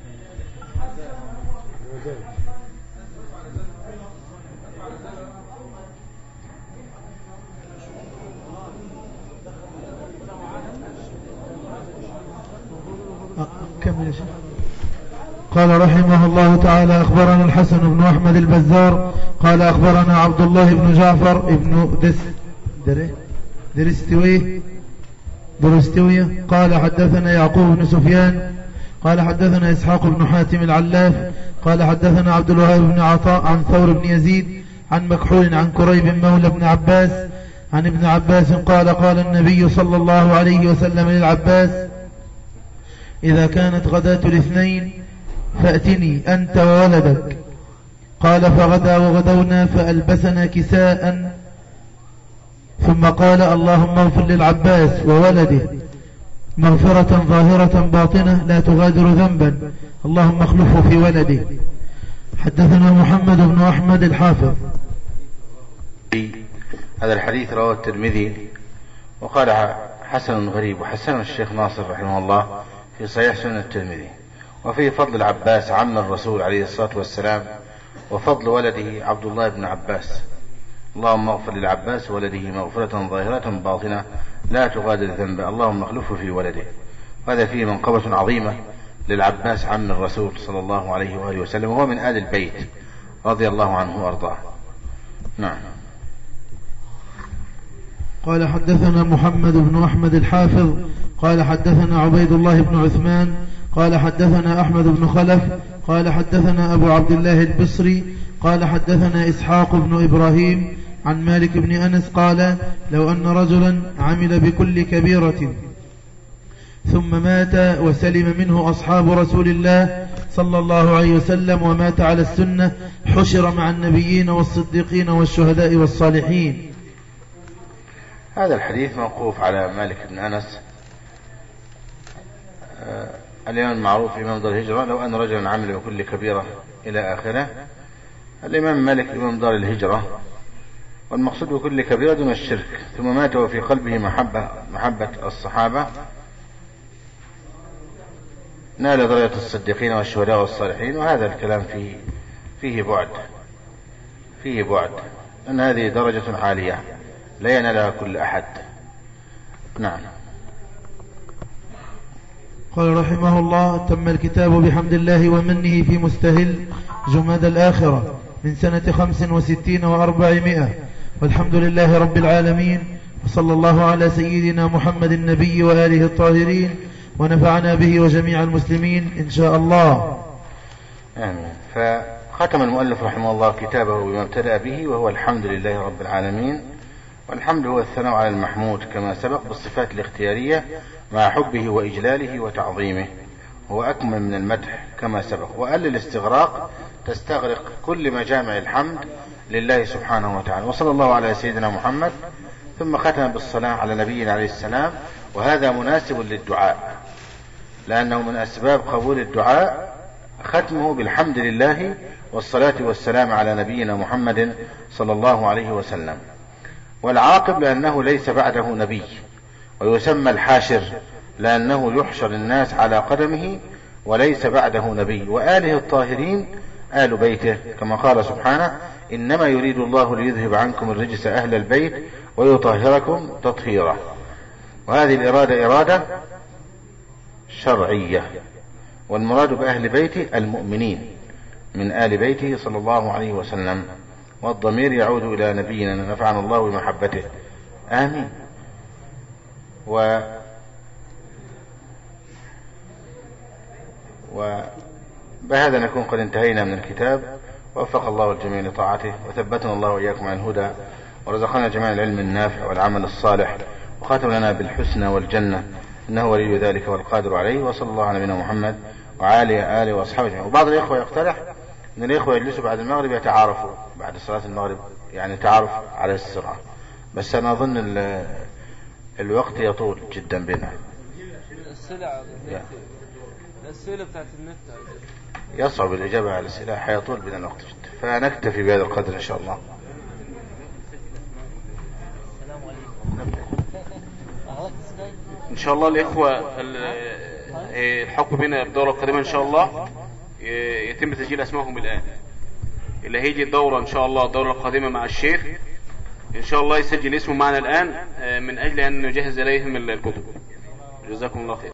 قال رحمه الله تعالى: أخبرنا الحسن بن أحمد البزار قال أخبرنا عبد الله بن جعفر بن دس درستويه درستويه قال حدثنا يعقوب بن سفيان قال حدثنا إسحاق بن حاتم العلاف قال حدثنا عبد الوهاب بن عطاء عن ثور بن يزيد عن مكحول عن كريب مولى بن عباس عن ابن عباس قال: قال النبي صلى الله عليه وسلم للعباس: إذا كانت غداة الاثنين فأتني أنت وولدك. قال: فغدا وغدونا فألبسنا كساء، ثم قال: اللهم اغفر للعباس وولده مغفرة ظاهرة باطنة لا تغادر ذنبا، اللهم اخلفه في ولده. حدثنا محمد بن أحمد الحافظ. هذا الحديث رواه الترمذي وقال حسن غريب، وحسن الشيخ ناصر رحمه الله في صحيح سنن الترمذي. وفيه فضل العباس عم الرسول عليه الصلاة والسلام، وفضل ولده عبد الله بن عباس. اللهم اغفر للعباس وولده مغفرة ظاهرة باطنة لا تغادر ذنبا، اللهم اخلفه في ولده. هذا فيه منقبة عظيمة للعباس عم الرسول صلى الله عليه وآله وسلم، وهو من آل البيت رضي الله عنه وأرضاه. نعم. قال حدثنا محمد بن أحمد الحافظ قال حدثنا عبيد الله بن عثمان قال حدثنا أحمد بن خلف قال حدثنا أبو عبد الله البصري قال حدثنا إسحاق بن إبراهيم عن مالك بن أنس قال: لو أن رجلا عمل بكل كبيرة ثم مات وسلم منه أصحاب رسول الله صلى الله عليه وسلم ومات على السنة حشر مع النبيين والصديقين والشهداء والصالحين. هذا الحديث موقوف على مالك بن أنس. آه الإمام المعروف إمام دار الهجرة: لو أن رجلا عمل بكل كبيرة إلى آخره. الإمام مالك إمام دار الهجرة، والمقصود بكل كبيرة دون الشرك، ثم مات وفي قلبه محبة, محبة الصحابة، نال درجة الصديقين والشهداء والصالحين. وهذا الكلام فيه, فيه بعد فيه بعد أن هذه درجة عالية لا ينالها كل أحد. نعم. قال رحمه الله: تم الكتاب بحمد الله ومنه في مستهل جماد الآخرة من سنة خمس وستين وأربعمائة، والحمد لله رب العالمين، وصلى الله على سيدنا محمد النبي وآله الطاهرين، ونفعنا به وجميع المسلمين إن شاء الله. آمين. فختم المؤلف رحمه الله كتابه بما ابتدأ به، وهو الحمد لله رب العالمين. والحمد هو الثناء على المحمود كما سبق بالصفات الاختيارية مع حبه وإجلاله وتعظيمه، هو أكمل من المدح كما سبق. وقال الاستغراق تستغرق كل مجامع الحمد لله سبحانه وتعالى. وصلى الله على سيدنا محمد، ثم ختم بالصلاة على نبينا عليه السلام. وهذا مناسب للدعاء، لأنه من أسباب قبول الدعاء ختمه بالحمد لله والصلاة والسلام على نبينا محمد صلى الله عليه وسلم. والعاقب لأنه ليس بعده نبي، ويسمى الحاشر لأنه يحشر الناس على قدمه وليس بعده نبي. وآله الطاهرين آل بيته، كما قال سبحانه: إنما يريد الله ليذهب عنكم الرجس أهل البيت ويطهركم تطهيرا. وهذه الإرادة إرادة شرعية، والمراد بأهل بيته المؤمنين من آل بيته صلى الله عليه وسلم، والضمير يعود إلى نبينا نفعنا الله بمحبته. آمين. و وبهذا نكون قد انتهينا من الكتاب، ووفق الله الجميع لطاعته، وثبتنا الله وإياكم على الهدى، ورزقنا جميع العلم النافع والعمل الصالح، وخاتم لنا بالحسنى والجنة، إنه ولي ذلك والقادر عليه. وصلى الله على نبينا محمد وعلى آله وأصحابه أجمعين. وبعض الإخوة يقترح أن الإخوة يجلسوا بعد المغرب يتعارفوا بعد صلاة المغرب، يعني تعارف على السرعة، بس أنا أظن الوقت يطول جدا بنا. السلع الأسئلة بتاعت النت يصعب الإجابة على الأسئلة، حيطول بنا الوقت جدا، فنكتفي بهذا القدر إن شاء الله. إن شاء الله الإخوة الحكم بنا الدورة القادمة إن شاء الله يتم تسجيل أسمائهم الآن. اللي هيجي الدورة إن شاء الله الدورة القادمة مع الشيخ إن شاء الله يسجل اسمه معنا الآن من أجل أن نجهز إليهم الكتب. جزاكم الله خير.